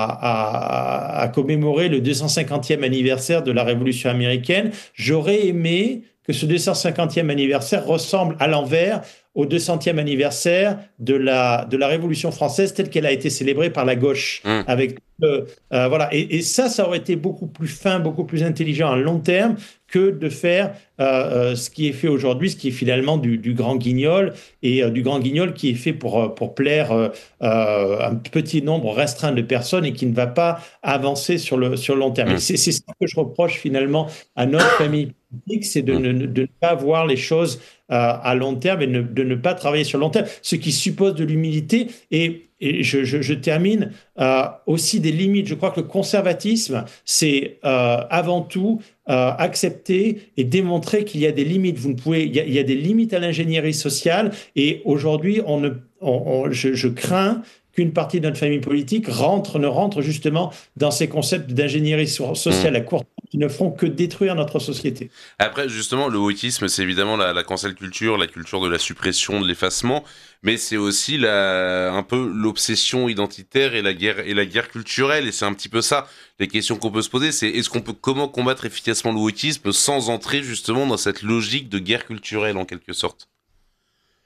À, à, à commémorer le deux cent cinquantième anniversaire de la Révolution américaine. J'aurais aimé que ce deux cent cinquantième anniversaire ressemble à l'envers au deux centième anniversaire de la, de la Révolution française telle qu'elle a été célébrée par la gauche. Mmh. Avec, euh, euh, voilà. et, et ça, ça aurait été beaucoup plus fin, beaucoup plus intelligent à long terme que de faire euh, euh, ce qui est fait aujourd'hui, ce qui est finalement du, du grand guignol, et euh, du grand guignol qui est fait pour, pour plaire euh, euh, un petit nombre restreint de personnes et qui ne va pas avancer sur le, sur le long terme. Mmh. Et c'est, c'est ce que je reproche finalement à notre famille politique, c'est de, mmh. ne, de ne pas voir les choses euh, à long terme et ne, de ne pas travailler sur le long terme, ce qui suppose de l'humilité. Et, et je, je, je termine euh, aussi des limites. Je crois que le conservatisme, c'est euh, avant tout Euh, accepter et démontrer qu'il y a des limites. Vous ne pouvez, il y a, il y a des limites à l'ingénierie sociale. Et aujourd'hui, on ne, on, on, je, je crains qu'une partie de notre famille politique rentre, ne rentre justement dans ces concepts d'ingénierie sociale mmh. à court terme qui ne feront que détruire notre société. Après, justement, le wokisme, c'est évidemment la, la cancel culture, la culture de la suppression, de l'effacement, mais c'est aussi la, un peu l'obsession identitaire et la guerre et la guerre culturelle. Et c'est un petit peu ça. Les questions qu'on peut se poser, c'est est-ce qu'on peut comment combattre efficacement le wokisme sans entrer justement dans cette logique de guerre culturelle en quelque sorte.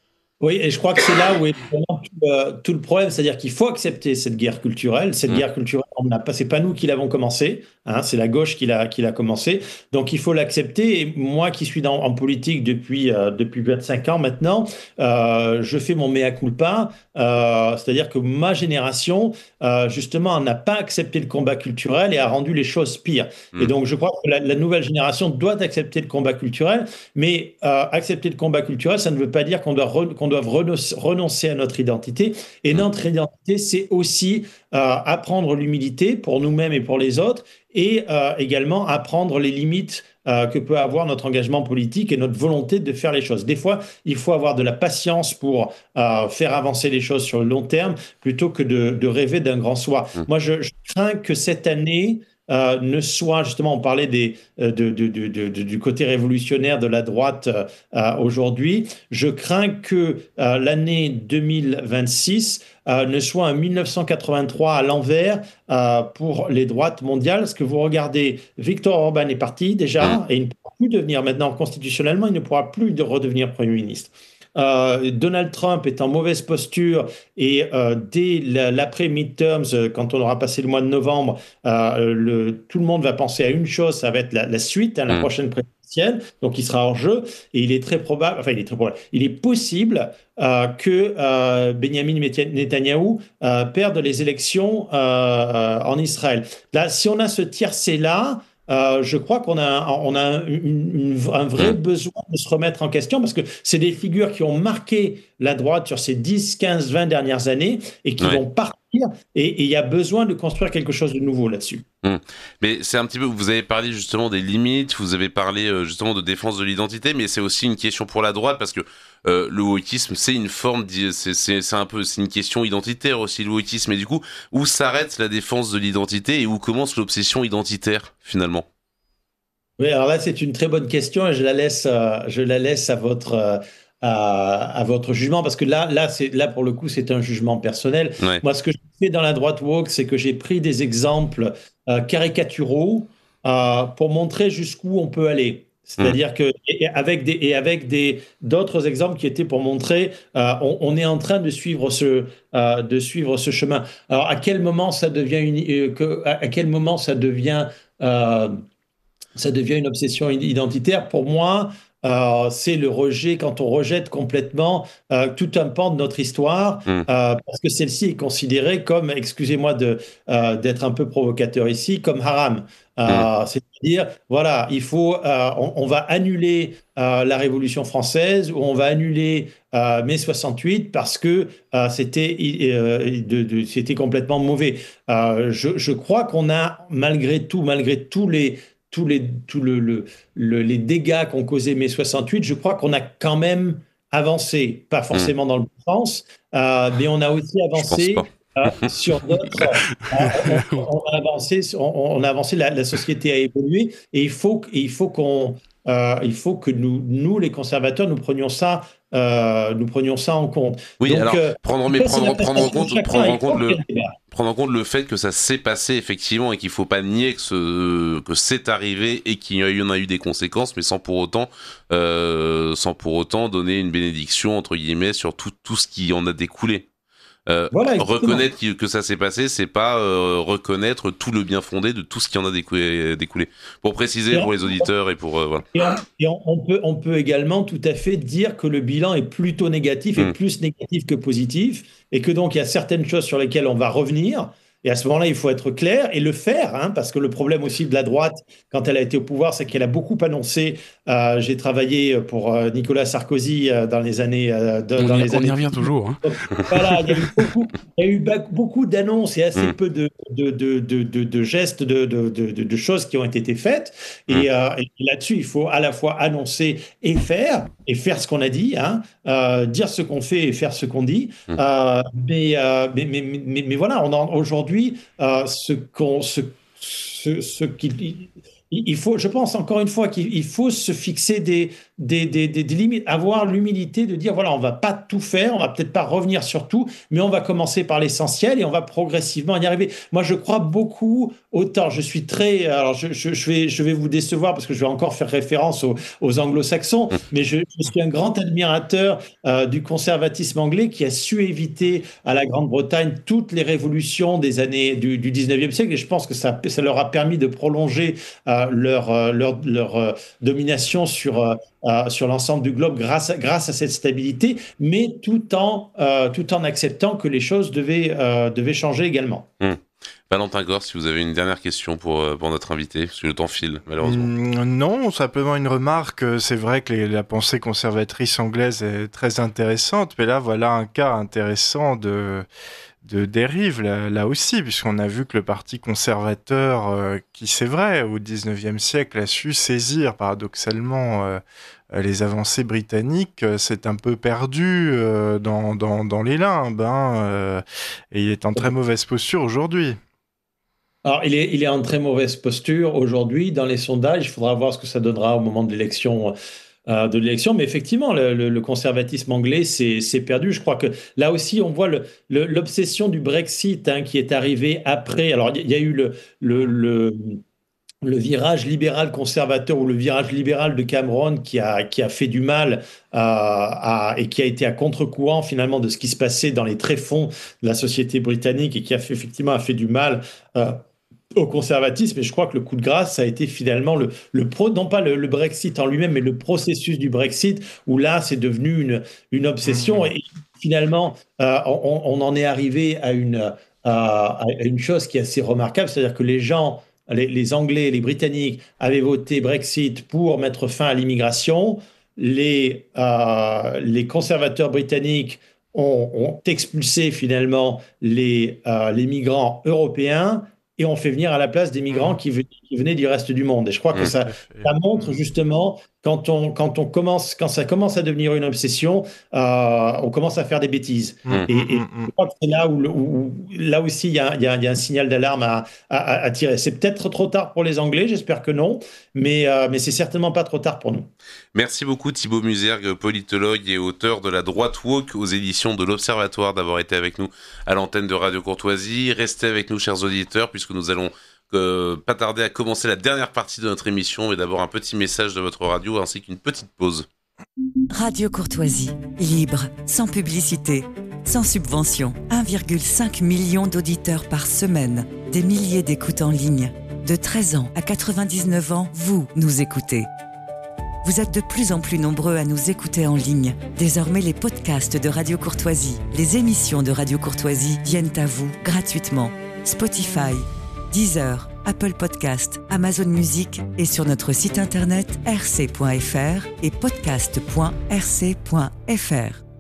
Oui, et je crois que c'est là où est vraiment tout, le, tout le problème, c'est-à-dire qu'il faut accepter cette guerre culturelle. Cette mmh. guerre culturelle, on n'a pas, c'est pas nous qui l'avons commencé, hein, c'est la gauche qui l'a qui l'a commencé. Donc il faut l'accepter. Et moi, qui suis dans, en politique depuis euh, depuis vingt-cinq ans maintenant, euh, je fais mon mea culpa, euh, c'est-à-dire que ma génération, euh, justement, n'a pas accepté le combat culturel et a rendu les choses pires. Mmh. Et donc je crois que la, la nouvelle génération doit accepter le combat culturel, mais euh, accepter le combat culturel, ça ne veut pas dire qu'on doit re, qu'on doivent renoncer à notre identité. Et notre identité, c'est aussi euh, apprendre l'humilité pour nous-mêmes et pour les autres, et euh, également apprendre les limites euh, que peut avoir notre engagement politique et notre volonté de faire les choses. Des fois, il faut avoir de la patience pour euh, faire avancer les choses sur le long terme, plutôt que de, de rêver d'un grand soi. Mmh. Moi, je, je crains que cette année Euh, ne soit, justement, on parlait des, euh, de, de, de, de, du côté révolutionnaire de la droite euh, aujourd'hui, je crains que euh, l'année deux mille vingt-six euh, ne soit un mille neuf cent quatre-vingt-trois à l'envers euh, pour les droites mondiales, parce que vous regardez, Viktor Orban est parti déjà, et il ne pourra plus devenir maintenant, constitutionnellement, il ne pourra plus de redevenir Premier ministre. Euh, Donald Trump est en mauvaise posture et euh, dès l'après-midterms, quand on aura passé le mois de novembre, euh, le, tout le monde va penser à une chose, ça va être la, la suite, hein, la mmh. prochaine présidentielle, donc il sera hors jeu, et il est très probable, enfin il est très probable, il est possible euh, que euh, Benjamin Netanyahou euh, perde les élections euh, en Israël. Là, si on a ce tiercé-là, Euh, je crois qu'on a, on a une, une, un vrai besoin de se remettre en question, parce que c'est des figures qui ont marqué la droite sur ces dix, quinze, vingt dernières années et qui ouais. vont partir, et il y a besoin de construire quelque chose de nouveau là-dessus. Mmh. Mais c'est un petit peu, vous avez parlé justement des limites, vous avez parlé euh, justement de défense de l'identité, mais c'est aussi une question pour la droite, parce que euh, le wokisme, c'est une forme, c'est, c'est, c'est un peu, c'est une question identitaire aussi, le wokisme, et du coup, où s'arrête la défense de l'identité et où commence l'obsession identitaire, finalement? Oui, alors là, c'est une très bonne question, et je la laisse, euh, je la laisse à votre... Euh, À, à votre jugement, parce que là, là, c'est, là pour le coup, c'est un jugement personnel. Ouais. Moi, ce que je fais dans la droite woke, c'est que j'ai pris des exemples euh, caricaturaux euh, pour montrer jusqu'où on peut aller. C'est-à-dire mmh. que et avec des et avec des d'autres exemples qui étaient pour montrer euh, on, on est en train de suivre ce euh, de suivre ce chemin. Alors à quel moment ça devient une euh, que, à quel moment ça devient euh, ça devient une obsession identitaire? Pour moi, Euh, c'est le rejet, quand on rejette complètement euh, tout un pan de notre histoire, mmh. euh, parce que celle-ci est considérée comme, excusez-moi de, euh, d'être un peu provocateur ici, comme haram. Euh, mmh. C'est-à-dire, voilà, il faut, euh, on, on va annuler euh, la Révolution française, ou on va annuler euh, mai soixante-huit parce que euh, c'était, euh, de, de, c'était complètement mauvais. Euh, je, je crois qu'on a, malgré tout, malgré tous les tous les, tous le, le, le, les dégâts qu'ont causé mai soixante-huit, je crois qu'on a quand même avancé, pas forcément mmh. dans le bon sens, euh, mais on a aussi avancé euh, sur d'autres. Euh, on, on a avancé, on, on a avancé, la, la société a évolué, et il faut, et il faut qu'on, euh, il faut que nous, nous, les conservateurs, nous prenions ça. Euh, nous prenions ça en compte. Oui, Donc, alors euh, prendre, mais prendre, prendre en compte, prendre en compte le, prendre en compte le fait que ça s'est passé effectivement, et qu'il faut pas nier que ce, que c'est arrivé et qu'il y en a eu des conséquences, mais sans pour autant, euh, sans pour autant donner une bénédiction entre guillemets sur tout, tout ce qui en a découlé. Euh, voilà, reconnaître que ça s'est passé, c'est pas euh, reconnaître tout le bien fondé de tout ce qui en a découlé. découlé. Pour préciser, pour les auditeurs et pour euh, voilà. Et, on, et on, on peut, on peut également tout à fait dire que le bilan est plutôt négatif, et mmh. plus négatif que positif, et que donc il y a certaines choses sur lesquelles on va revenir. Et à ce moment-là, il faut être clair et le faire, hein, parce que le problème aussi de la droite, quand elle a été au pouvoir, c'est qu'elle a beaucoup annoncé. Euh, j'ai travaillé pour euh, Nicolas Sarkozy euh, dans les années. Euh, de, on dans y, les on années... y revient toujours. Hein. Voilà, il y a eu beaucoup, il y a eu beaucoup d'annonces et assez mmh. peu de, de, de, de, de, de gestes, de, de, de, de choses qui ont été faites. Et, mmh. euh, et là-dessus, il faut à la fois annoncer et faire, et faire ce qu'on a dit, hein, euh, dire ce qu'on fait et faire ce qu'on dit. Mmh. Euh, mais, euh, mais, mais, mais, mais voilà, on a aujourd'hui. Euh, ce qu'on, ce, ce, ce qu'il, il faut, je pense encore une fois qu'il il faut se fixer des, des, des, des, des limites, avoir l'humilité de dire voilà, on va pas tout faire, on va peut-être pas revenir sur tout, mais on va commencer par l'essentiel et on va progressivement y arriver. Moi, je crois beaucoup autant. Je suis très, alors je, je, je vais, je vais vous décevoir parce que je vais encore faire référence aux, aux anglo-saxons, mais je, je suis un grand admirateur euh, du conservatisme anglais qui a su éviter à la Grande-Bretagne toutes les révolutions des années du, du dix-neuvième siècle, et je pense que ça, ça leur a permis de prolonger euh, leur, euh, leur, leur euh, domination sur euh, Euh, sur l'ensemble du globe grâce à, grâce à cette stabilité, mais tout en, euh, tout en acceptant que les choses devaient, euh, devaient changer également. Mmh. Valentin Gore, si vous avez une dernière question pour, pour notre invité, parce que le temps file, malheureusement. Mmh, non, simplement une remarque. C'est vrai que les, la pensée conservatrice anglaise est très intéressante, mais là, voilà un cas intéressant de... de dérive là, là aussi, puisqu'on a vu que le parti conservateur, euh, qui c'est vrai, au dix-neuvième siècle a su saisir paradoxalement euh, les avancées britanniques, euh, s'est un peu perdu euh, dans, dans, dans les limbes, hein, euh, et il est en très mauvaise posture aujourd'hui. Alors, il est, il est en très mauvaise posture aujourd'hui dans les sondages. Il faudra voir ce que ça donnera au moment de l'élection. Euh, de l'élection, mais effectivement, le, le, le conservatisme anglais s'est perdu. Je crois que là aussi, on voit le, le, l'obsession du Brexit hein, qui est arrivée après. Alors, il y, y a eu le, le, le, le virage libéral-conservateur ou le virage libéral de Cameron qui a, qui a fait du mal euh, à, et qui a été à contre-courant finalement de ce qui se passait dans les tréfonds de la société britannique et qui a fait, effectivement a fait du mal euh, au conservatisme, et je crois que le coup de grâce ça a été finalement le, le pro, non pas le, le Brexit en lui-même, mais le processus du Brexit, où là c'est devenu une, une obsession, et finalement euh, on, on en est arrivé à une, à, à une chose qui est assez remarquable, c'est-à-dire que les gens, les, les Anglais, les Britanniques avaient voté Brexit pour mettre fin à l'immigration, les, euh, les conservateurs britanniques ont, ont expulsé finalement les, euh, les migrants européens, et on fait venir à la place des migrants qui, venaient, qui venaient du reste du monde. Et je crois que ça, ça montre justement, quand, on, quand, on commence, quand ça commence à devenir une obsession, euh, on commence à faire des bêtises. Mmh, et, et mmh, je crois que c'est là où, où là aussi, il y a, y, a, y a un signal d'alarme à, à, à tirer. C'est peut-être trop tard pour les Anglais, j'espère que non, mais, euh, mais c'est certainement pas trop tard pour nous. Merci beaucoup Thibaut Musergue, politologue et auteur de La Droite Woke aux éditions de l'Observatoire, d'avoir été avec nous à l'antenne de Radio Courtoisie. Restez avec nous, chers auditeurs, puisque nous allons euh, pas tarder à commencer la dernière partie de notre émission, mais d'abord un petit message de votre radio ainsi qu'une petite pause. Radio Courtoisie, libre, sans publicité, sans subvention. un virgule cinq million d'auditeurs par semaine, des milliers d'écoutes en ligne. De treize ans à quatre-vingt-dix-neuf ans, vous nous écoutez. Vous êtes de plus en plus nombreux à nous écouter en ligne. Désormais, les podcasts de Radio Courtoisie, les émissions de Radio Courtoisie viennent à vous gratuitement. Spotify, Deezer, Apple Podcast, Amazon Music et sur notre site internet r c point f r et podcast point r c point f r.